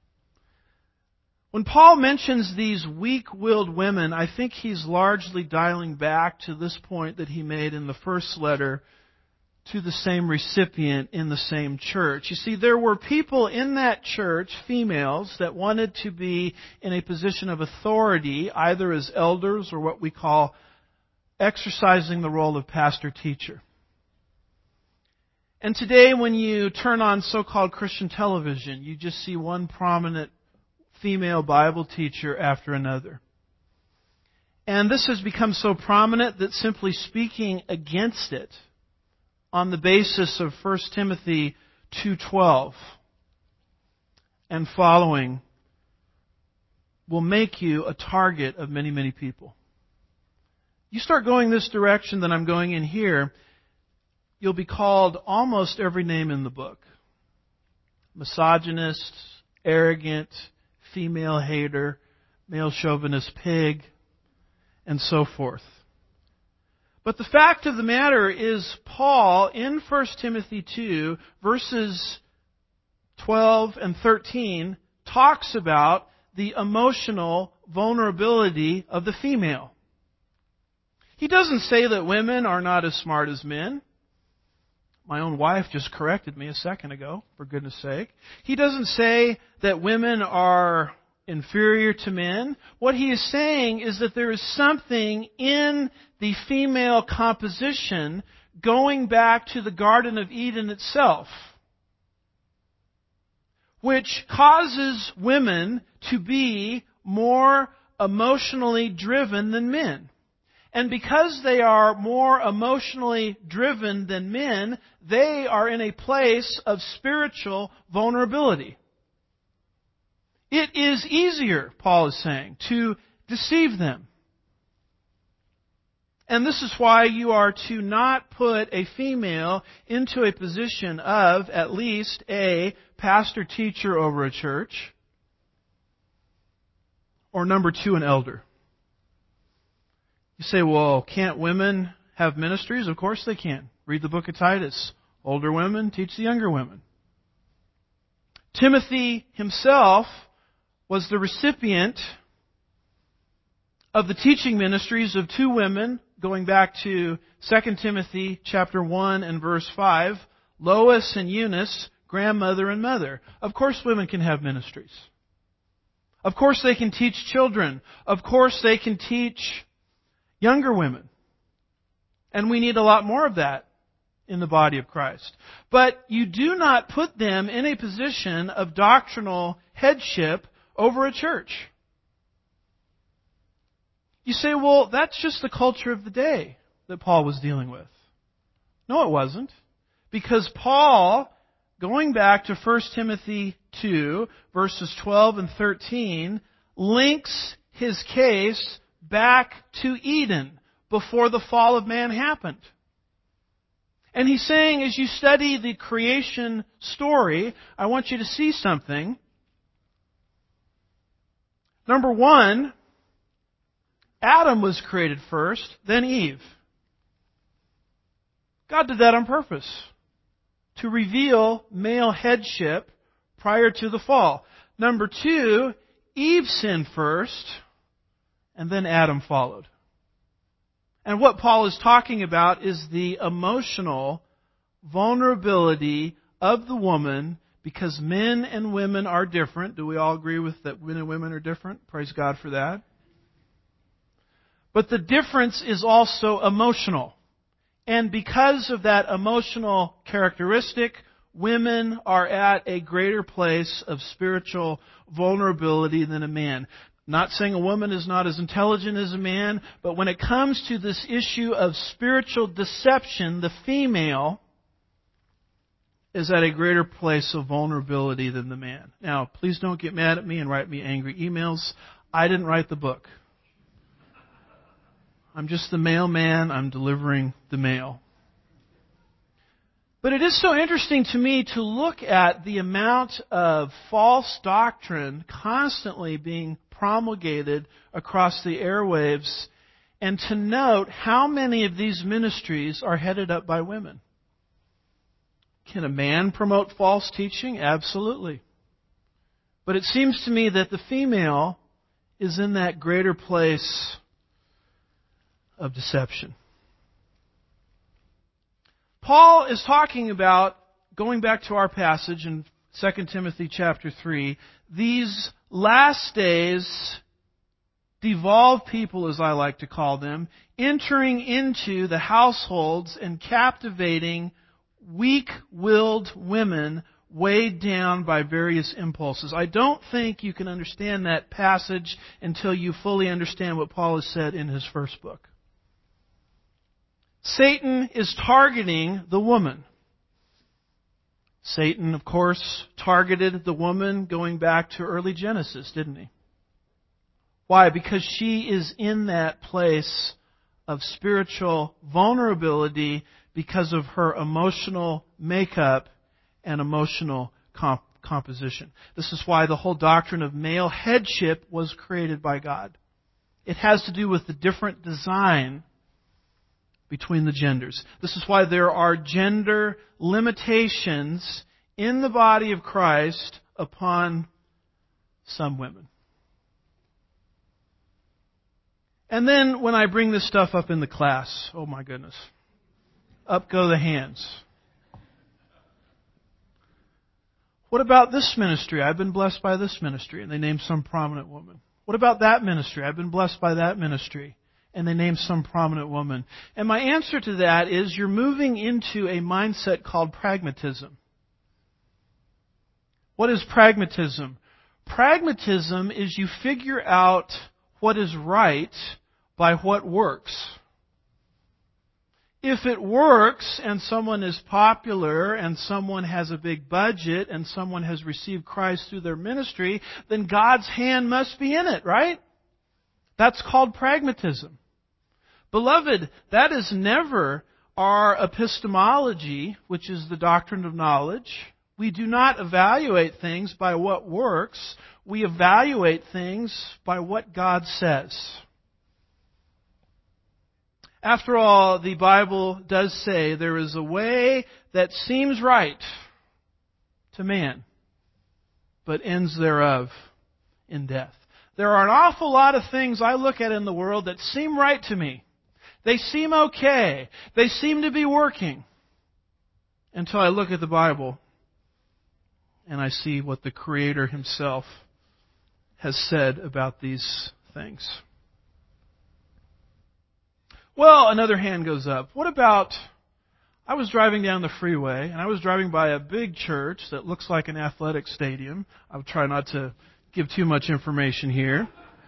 Speaker 2: When Paul mentions these weak-willed women, I think he's largely dialing back to this point that he made in the first letter to the same recipient in the same church. You see, there were people in that church, females, that wanted to be in a position of authority, either as elders or what we call exercising the role of pastor-teacher. And today when you turn on so-called Christian television, you just see one prominent female Bible teacher after another. And this has become so prominent that simply speaking against it on the basis of 1 Timothy 2:12 and following will make you a target of many, many people. You start going this direction that I'm going in here, you'll be called almost every name in the book. Misogynist, arrogant, female hater, male chauvinist pig, and so forth. But the fact of the matter is, Paul, in 1 Timothy 2, verses 12 and 13, talks about the emotional vulnerability of the female. He doesn't say that women are not as smart as men. My own wife just corrected me a second ago, for goodness sake. He doesn't say that women are inferior to men. What he is saying is that there is something in the female composition going back to the Garden of Eden itself, which causes women to be more emotionally driven than men. And because they are more emotionally driven than men, they are in a place of spiritual vulnerability. It is easier, Paul is saying, to deceive them. And this is why you are to not put a female into a position of at least a pastor-teacher over a church, or number 2, an elder. You say, well, can't women have ministries? Of course they can. Read the book of Titus. Older women teach the younger women. Timothy himself was the recipient of the teaching ministries of 2 women, going back to 2 Timothy chapter 1 and verse 5, Lois and Eunice, grandmother and mother. Of course women can have ministries. Of course they can teach children. Of course they can teach younger women. And we need a lot more of that in the body of Christ. But you do not put them in a position of doctrinal headship over a church. You say, well, that's just the culture of the day that Paul was dealing with. No, it wasn't. Because Paul, going back to 1 Timothy 2, verses 12 and 13, links his case back to Eden before the fall of man happened. And he's saying, as you study the creation story, I want you to see something. Number 1, Adam was created first, then Eve. God did that on purpose, to reveal male headship prior to the fall. Number 2, Eve sinned first, and then Adam followed. And what Paul is talking about is the emotional vulnerability of the woman, because men and women are different. Do we all agree with that men and women are different? Praise God for that. But the difference is also emotional. And because of that emotional characteristic, women are at a greater place of spiritual vulnerability than a man. Not saying a woman is not as intelligent as a man, but when it comes to this issue of spiritual deception, the female is at a greater place of vulnerability than the man. Now, please don't get mad at me and write me angry emails. I didn't write the book. I'm just the mailman. I'm delivering the mail. But it is so interesting to me to look at the amount of false doctrine constantly being promulgated across the airwaves, and to note how many of these ministries are headed up by women. Can a man promote false teaching? Absolutely. But it seems to me that the female is in that greater place of deception. Paul is talking about, going back to our passage in 2 Timothy chapter 3, these last days, devolved people, as I like to call them, entering into the households and captivating weak-willed women weighed down by various impulses. I don't think you can understand that passage until you fully understand what Paul has said in his first book. Satan is targeting the woman. Satan, of course, targeted the woman going back to early Genesis, didn't he? Why? Because she is in that place of spiritual vulnerability because of her emotional makeup and emotional composition. This is why the whole doctrine of male headship was created by God. It has to do with the different design between the genders. This is why there are gender limitations in the body of Christ upon some women. And then when I bring this stuff up in the class, oh my goodness, up go the hands. What about this ministry? I've been blessed by this ministry. And they name some prominent woman. What about that ministry? I've been blessed by that ministry. And they name some prominent woman. And my answer to that is you're moving into a mindset called pragmatism. What is pragmatism? Pragmatism is you figure out what is right by what works. If it works and someone is popular and someone has a big budget and someone has received Christ through their ministry, then God's hand must be in it, right? That's called pragmatism. Beloved, that is never our epistemology, which is the doctrine of knowledge. We do not evaluate things by what works. We evaluate things by what God says. After all, the Bible does say there is a way that seems right to man, but ends thereof in death. There are an awful lot of things I look at in the world that seem right to me. They seem okay. They seem to be working. Until I look at the Bible and I see what the Creator Himself has said about these things. Well, another hand goes up. What about, I was driving down the freeway, and I was driving by a big church that looks like an athletic stadium. I'll try not to give too much information here.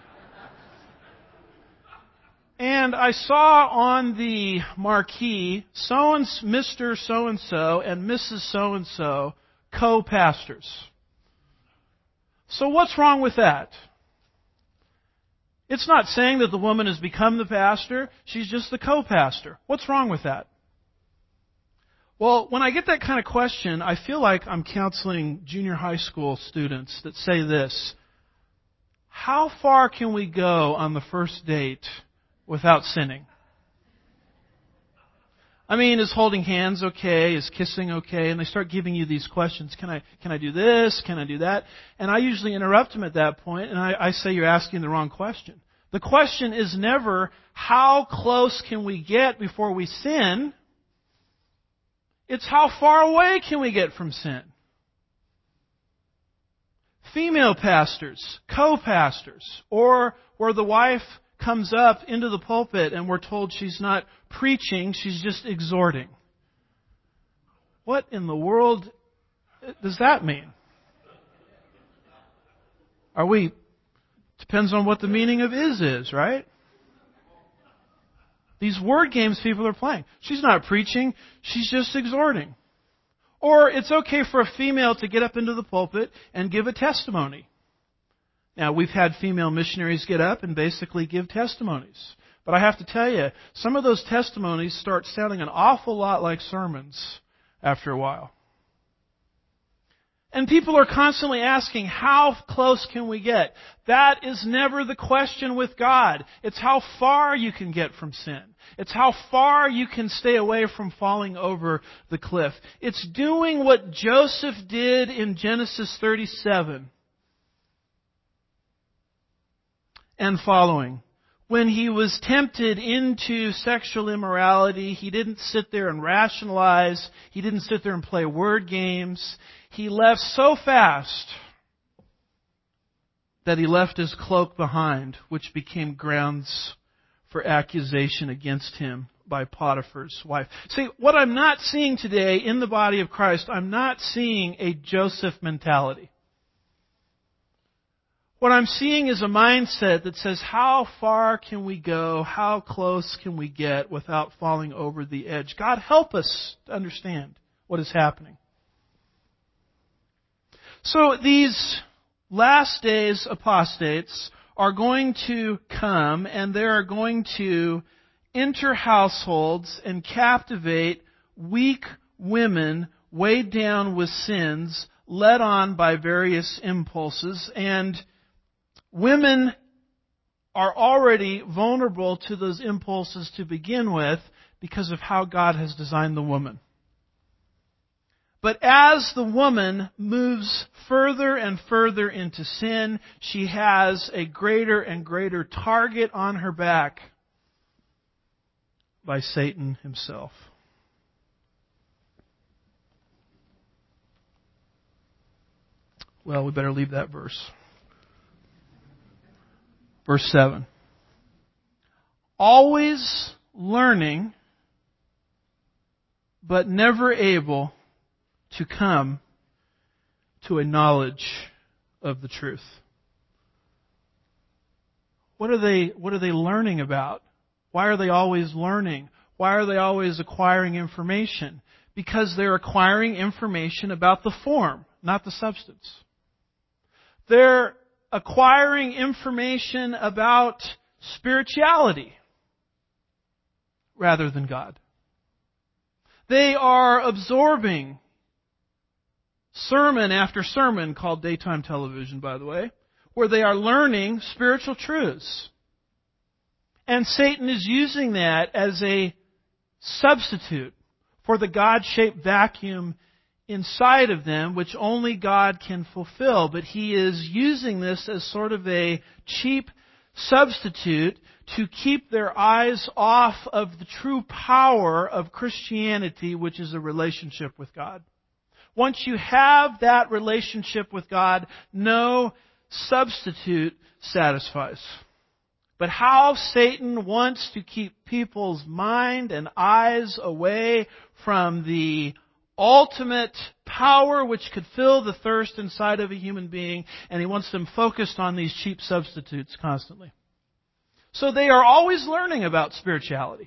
Speaker 2: And I saw on the marquee, Mr. So-and-so and Mrs. So-and-so, co-pastors. So what's wrong with that? It's not saying that the woman has become the pastor. She's just the co-pastor. What's wrong with that? Well, when I get that kind of question, I feel like I'm counseling junior high school students that say this: how far can we go on the first date without sinning? I mean, is holding hands okay? Is kissing okay? And they start giving you these questions. Can I do this? Can I do that? And I usually interrupt them at that point, and I say you're asking the wrong question. The question is never, how close can we get before we sin? It's how far away can we get from sin? Female pastors, co-pastors, or where the wife comes up into the pulpit and we're told she's not preaching, she's just exhorting. What in the world does that mean? Depends on what the meaning of is, right? These word games people are playing. She's not preaching, she's just exhorting. Or it's okay for a female to get up into the pulpit and give a testimony. Now, we've had female missionaries get up and basically give testimonies. But I have to tell you, some of those testimonies start sounding an awful lot like sermons after a while. And people are constantly asking, how close can we get? That is never the question with God. It's how far you can get from sin. It's how far you can stay away from falling over the cliff. It's doing what Joseph did in Genesis 37 and following. When he was tempted into sexual immorality, he didn't sit there and rationalize. He didn't sit there and play word games. He left so fast that he left his cloak behind, which became grounds for accusation against him by Potiphar's wife. See, what I'm not seeing today in the body of Christ, I'm not seeing a Joseph mentality. What I'm seeing is a mindset that says, how far can we go? How close can we get without falling over the edge? God, help us to understand what is happening. So these last days apostates are going to come and they are going to enter households and captivate weak women weighed down with sins, led on by various impulses, and women are already vulnerable to those impulses to begin with because of how God has designed the woman. But as the woman moves further and further into sin, she has a greater and greater target on her back by Satan himself. Well, we better leave that verse. Verse 7. Always learning, but never able to come to a knowledge of the truth. What are they learning about? Why are they always learning? Why are they always acquiring information? Because they're acquiring information about the form, not the substance. They're acquiring information about spirituality. rather than God. They are absorbing sermon after sermon, called daytime television, by the way, where they are learning spiritual truths. And Satan is using that as a substitute for the God-shaped vacuum inside of them, which only God can fulfill. But he is using this as sort of a cheap substitute to keep their eyes off of the true power of Christianity, which is a relationship with God. Once you have that relationship with God, no substitute satisfies. But how Satan wants to keep people's mind and eyes away from the ultimate power which could fill the thirst inside of a human being, and he wants them focused on these cheap substitutes constantly. So they are always learning about spirituality.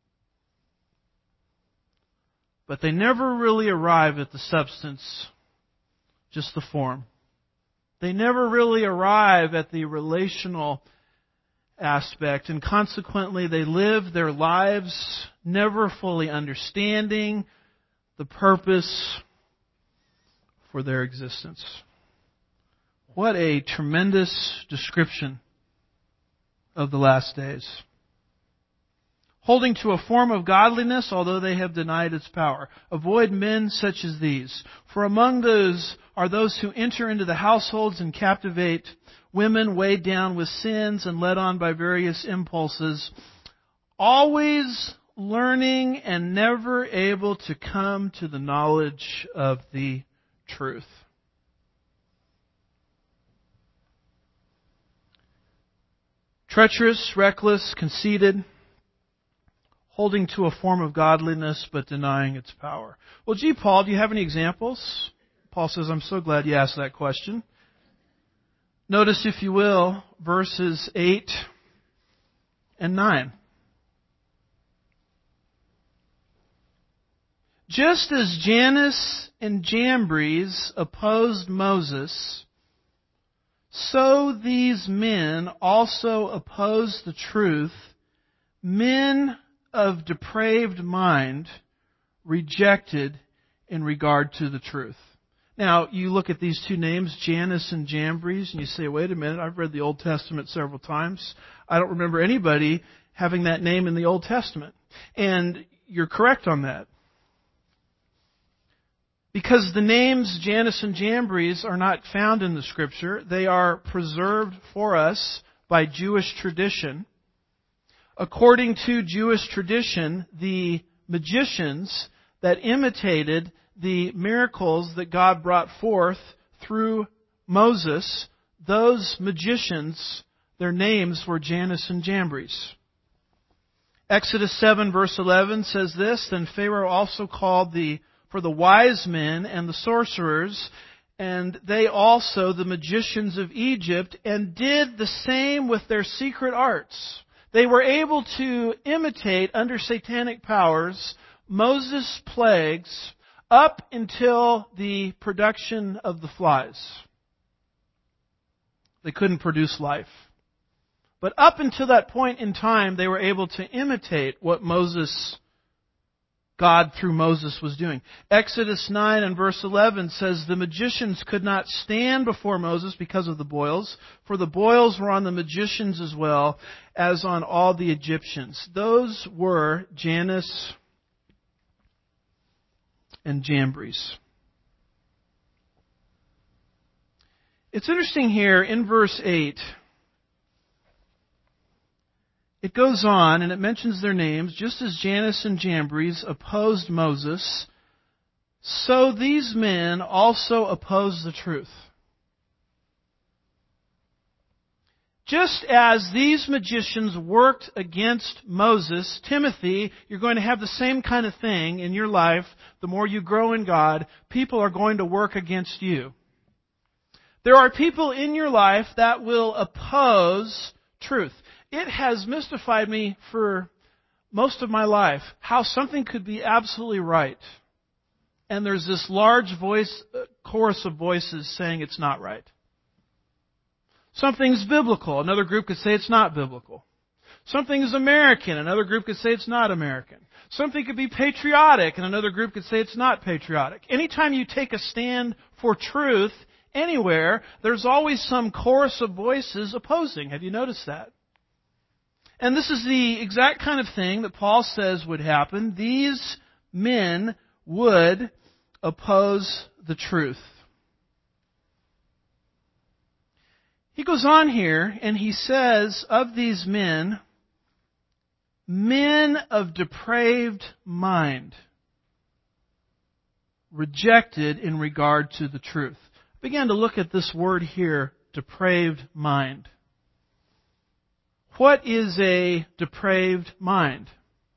Speaker 2: But they never really arrive at the substance, just the form. They never really arrive at the relational aspect, and consequently they live their lives never fully understanding the purpose for their existence. What a tremendous description of the last days. Holding to a form of godliness, although they have denied its power. Avoid men such as these. For among those are those who enter into the households and captivate women weighed down with sins and led on by various impulses, always learning and never able to come to the knowledge of the truth. Treacherous, reckless, conceited, holding to a form of godliness but denying its power. Well, gee, Paul, do you have any examples? Paul says, I'm so glad you asked that question. Notice, if you will, verses 8 and 9. Just as Jannes and Jambres opposed Moses, so these men also oppose the truth, men of depraved mind, rejected in regard to the truth. Now, you look at these two names, Jannes and Jambres, and you say, wait a minute, I've read the Old Testament several times. I don't remember anybody having that name in the Old Testament. And you're correct on that. Because the names Jannes and Jambres are not found in the Scripture, they are preserved for us by Jewish tradition. According to Jewish tradition, the magicians that imitated the miracles that God brought forth through Moses, those magicians, their names were Jannes and Jambres. Exodus 7 verse 11 says this, Then Pharaoh also called for the wise men and the sorcerers, and they also, the magicians of Egypt, and did the same with their secret arts. They were able to imitate, under satanic powers, Moses' plagues up until the production of the flies. They couldn't produce life. But up until that point in time, they were able to imitate what God through Moses was doing. Exodus 9 and verse 11 says, The magicians could not stand before Moses because of the boils, for the boils were on the magicians as well as on all the Egyptians. Those were Jannes and Jambres. It's interesting here in verse 8. It goes on and it mentions their names. Just as Jannes and Jambres opposed Moses, so these men also oppose the truth. Just as these magicians worked against Moses, Timothy, you're going to have the same kind of thing in your life. The more you grow in God, people are going to work against you. There are people in your life that will oppose truth. It has mystified me for most of my life how something could be absolutely right, and there's this large chorus of voices saying it's not right. Something's biblical. Another group could say it's not biblical. Something is American. Another group could say it's not American. Something could be patriotic, and another group could say it's not patriotic. Anytime you take a stand for truth anywhere, there's always some chorus of voices opposing. Have you noticed that? And this is the exact kind of thing that Paul says would happen. These men would oppose the truth. He goes on here and he says of these men, men of depraved mind, rejected in regard to the truth. I began to look at this word here, depraved mind. What is a depraved mind?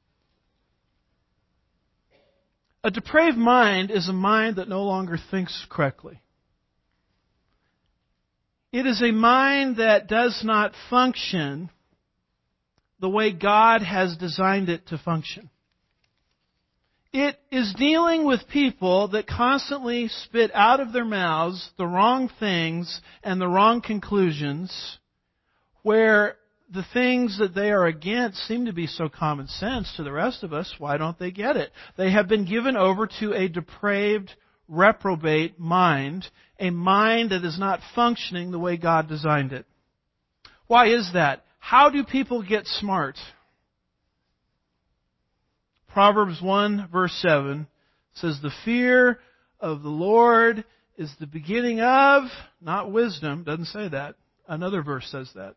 Speaker 2: A depraved mind is a mind that no longer thinks correctly. It is a mind that does not function the way God has designed it to function. It is dealing with people that constantly spit out of their mouths the wrong things and the wrong conclusions, where the things that they are against seem to be so common sense to the rest of us. Why don't they get it? They have been given over to a depraved, reprobate mind, a mind that is not functioning the way God designed it. Why is that? How do people get smart? Proverbs 1 verse 7 says, the fear of the Lord is the beginning of, not wisdom, doesn't say that. Another verse says that.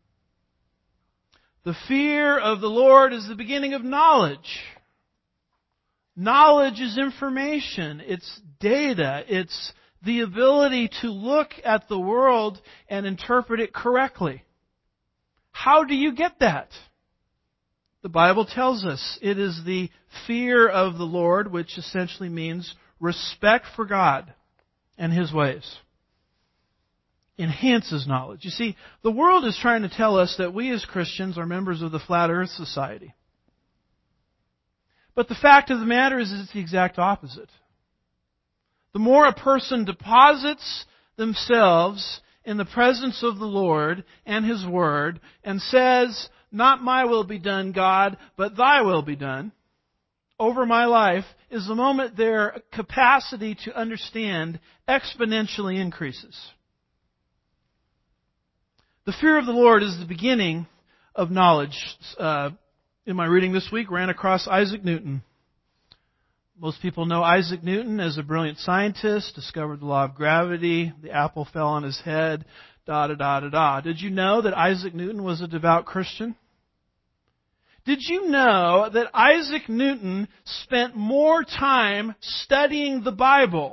Speaker 2: The fear of the Lord is the beginning of knowledge. Knowledge is information. It's data. It's the ability to look at the world and interpret it correctly. How do you get that? The Bible tells us it is the fear of the Lord, which essentially means respect for God and His ways. Enhances knowledge. You see, the world is trying to tell us that we as Christians are members of the Flat Earth Society. But the fact of the matter is it's the exact opposite. The more a person deposits themselves in the presence of the Lord and His Word and says, not my will be done, God, but Thy will be done, over my life, is the moment their capacity to understand exponentially increases. The fear of the Lord is the beginning of knowledge. In my reading this week, ran across Isaac Newton. Most people know Isaac Newton as a brilliant scientist, discovered the law of gravity, the apple fell on his head, da-da-da-da-da. Did you know that Isaac Newton was a devout Christian? Did you know that Isaac Newton spent more time studying the Bible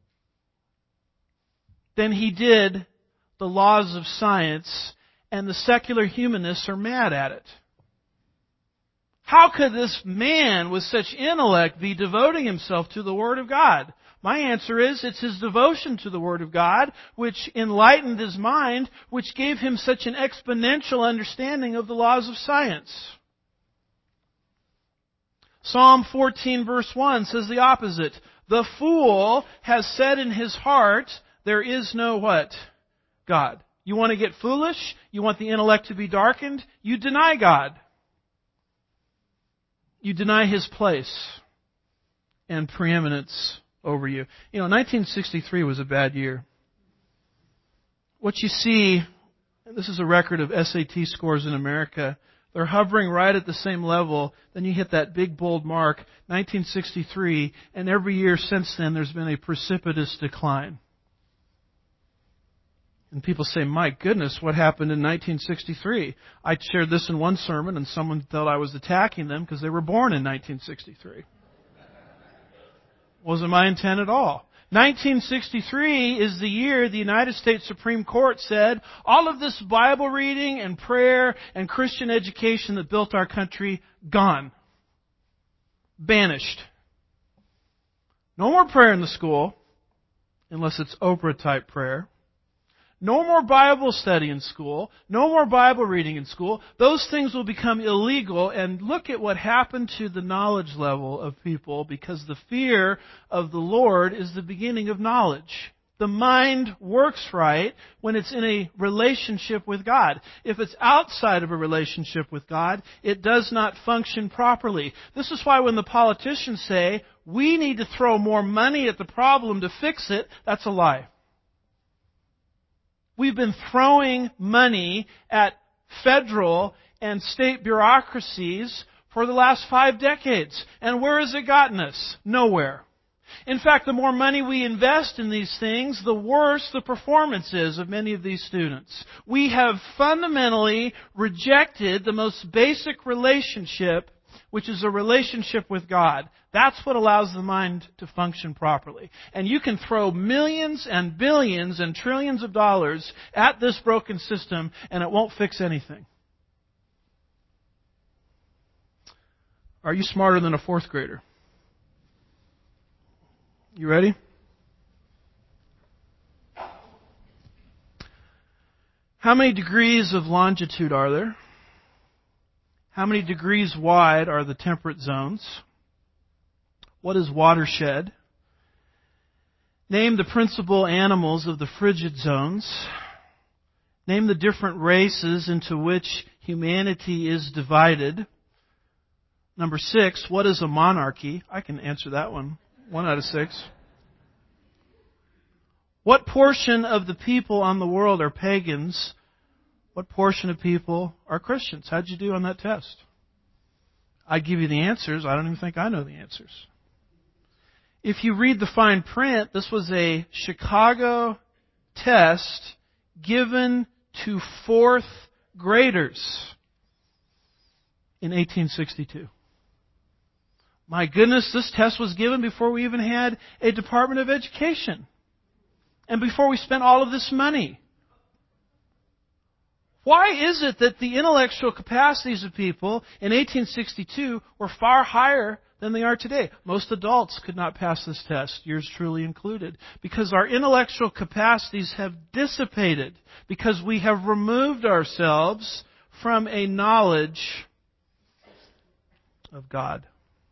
Speaker 2: than he did the laws of science, and the secular humanists are mad at it? How could this man with such intellect be devoting himself to the Word of God? My answer is, it's his devotion to the Word of God which enlightened his mind, which gave him such an exponential understanding of the laws of science. Psalm 14 verse 1 says the opposite. The fool has said in his heart, there is no what? God. You want to get foolish? You want the intellect to be darkened? You deny God. You deny His place and preeminence over you. You know, 1963 was a bad year. What you see, and this is a record of SAT scores in America, they're hovering right at the same level. Then you hit that big bold mark, 1963, and every year since then there's been a precipitous decline. And people say, my goodness, what happened in 1963? I shared this in one sermon and someone thought I was attacking them because they were born in 1963. Wasn't my intent at all. 1963 is the year the United States Supreme Court said, all of this Bible reading and prayer and Christian education that built our country, gone. Banished. No more prayer in the school, unless it's Oprah-type prayer. No more Bible study in school. No more Bible reading in school. Those things will become illegal. And look at what happened to the knowledge level of people, because the fear of the Lord is the beginning of knowledge. The mind works right when it's in a relationship with God. If it's outside of a relationship with God, it does not function properly. This is why when the politicians say, we need to throw more money at the problem to fix it, that's a lie. We've been throwing money at federal and state bureaucracies for the last 5 decades. And where has it gotten us? Nowhere. In fact, the more money we invest in these things, the worse the performance is of many of these students. We have fundamentally rejected the most basic relationship, which is a relationship with God. That's what allows the mind to function properly. And you can throw millions and billions and trillions of dollars at this broken system, and it won't fix anything. Are you smarter than a 4th grader? You ready? How many degrees of longitude are there? How many degrees wide are the temperate zones? What is watershed? Name the principal animals of the frigid zones. Name the different races into which humanity is divided. Number 6, what is a monarchy? I can answer that one. 1 out of 6. What portion of the people on the world are pagans? What portion of people are Christians? How'd you do on that test? I give you the answers. I don't even think I know the answers. If you read the fine print, this was a Chicago test given to 4th graders in 1862. My goodness, this test was given before we even had a Department of Education. And before we spent all of this money. Why is it that the intellectual capacities of people in 1862 were far higher than they are today? Most adults could not pass this test, yours truly included. Because our intellectual capacities have dissipated. Because we have removed ourselves from a knowledge of God.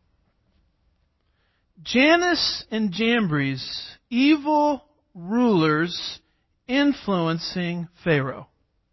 Speaker 2: Jannes and Jambres, evil rulers influencing Pharaoh.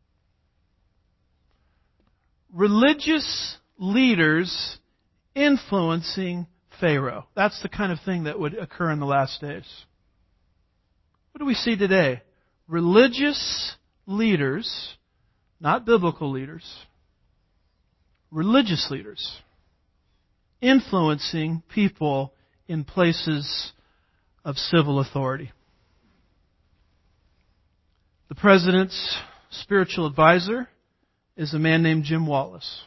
Speaker 2: Religious leaders influencing Pharaoh. That's the kind of thing that would occur in the last days. What do we see today? Religious leaders, not biblical leaders, religious leaders influencing people in places of civil authority. The president's spiritual advisor is a man named Jim Wallis.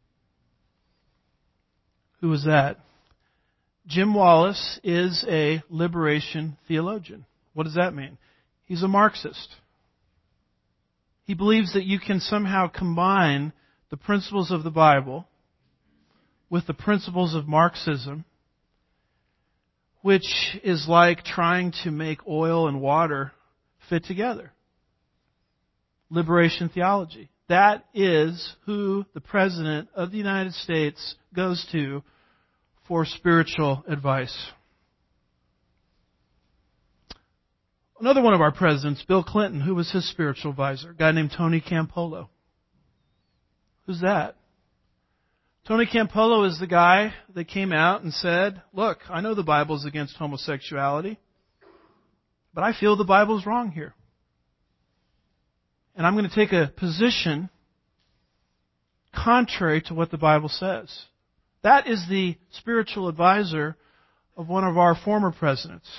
Speaker 2: Who is that? Jim Wallis is a liberation theologian. What does that mean? He's a Marxist. He believes that you can somehow combine the principles of the Bible with the principles of Marxism, which is like trying to make oil and water fit together. Liberation theology. That is who the President of the United States goes to for spiritual advice. Another one of our presidents, Bill Clinton, who was his spiritual advisor, a guy named Tony Campolo. Who's that? Tony Campolo is the guy that came out and said, look, I know the Bible's against homosexuality, but I feel the Bible's wrong here. And I'm going to take a position contrary to what the Bible says. That is the spiritual advisor of one of our former presidents.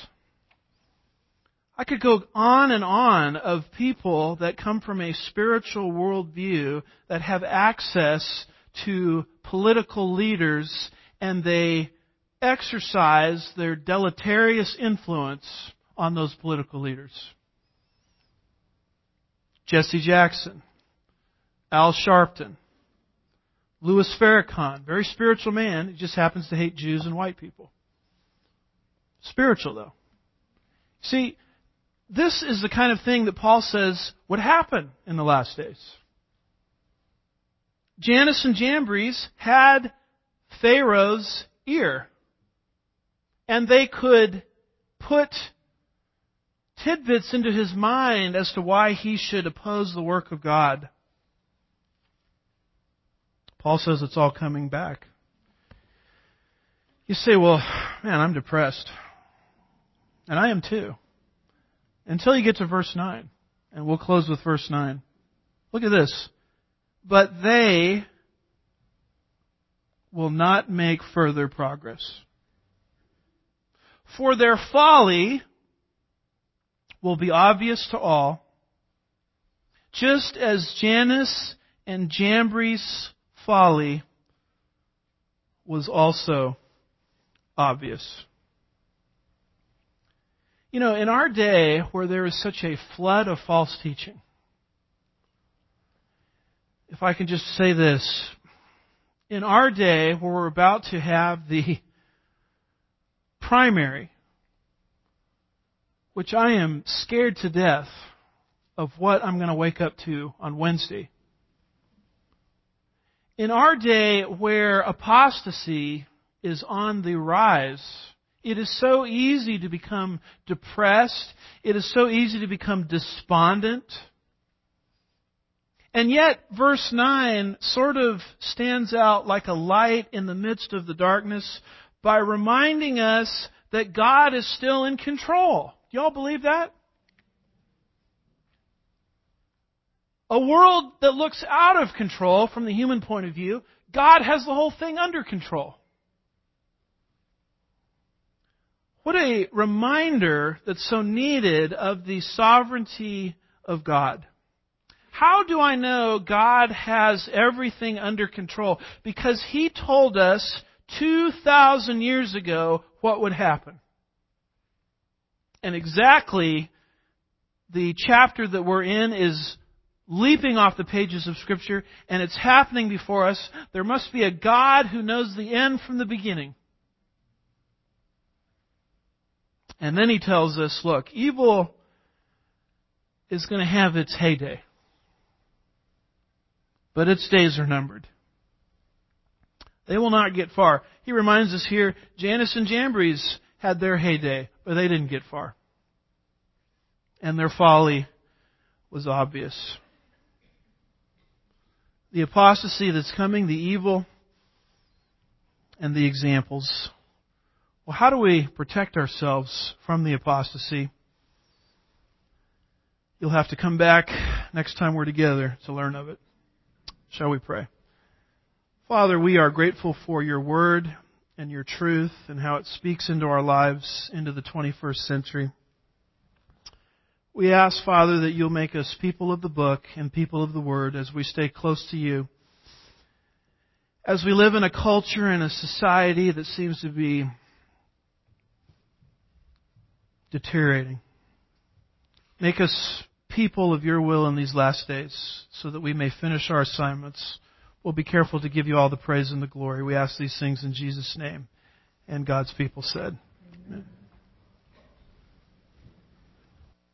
Speaker 2: I could go on and on of people that come from a spiritual worldview that have access to political leaders and they exercise their deleterious influence on those political leaders. Jesse Jackson, Al Sharpton, Louis Farrakhan, very spiritual man. He just happens to hate Jews and white people. Spiritual, though. See, this is the kind of thing that Paul says would happen in the last days. Jannes and Jambres had Pharaoh's ear. And they could put tidbits into his mind as to why he should oppose the work of God. Paul says it's all coming back. You say, well, man, I'm depressed. And I am too. Until you get to verse 9. And we'll close with verse 9. Look at this. But they will not make further progress. For their folly will be obvious to all, just as Jannes and Jambres' folly was also obvious. You know, in our day where there is such a flood of false teaching, if I can just say this, in our day where we're about to have the primary, which I am scared to death of what I'm going to wake up to on Wednesday. In our day where apostasy is on the rise, it is so easy to become depressed. It is so easy to become despondent. And yet, verse 9 sort of stands out like a light in the midst of the darkness by reminding us that God is still in control. Do y'all believe that? A world that looks out of control from the human point of view, God has the whole thing under control. What a reminder that's so needed of the sovereignty of God. How do I know God has everything under control? Because He told us 2,000 years ago what would happen. And exactly the chapter that we're in is leaping off the pages of Scripture, and it's happening before us. There must be a God who knows the end from the beginning. And then He tells us, look, evil is going to have its heyday. But its days are numbered. They will not get far. He reminds us here, Jannes and Jambres had their heyday, but they didn't get far. And their folly was obvious. The apostasy that's coming, the evil, and the examples. Well, how do we protect ourselves from the apostasy? You'll have to come back next time we're together to learn of it. Shall we pray? Father, we are grateful for your word and your truth and how it speaks into our lives into the 21st century. We ask, Father, that you'll make us people of the book and people of the word as we stay close to you. As we live in a culture and a society that seems to be deteriorating. Make us people of your will in these last days so that we may finish our assignments. We'll be careful to give you all the praise and the glory. We ask these things in Jesus' name. And God's people said, Amen.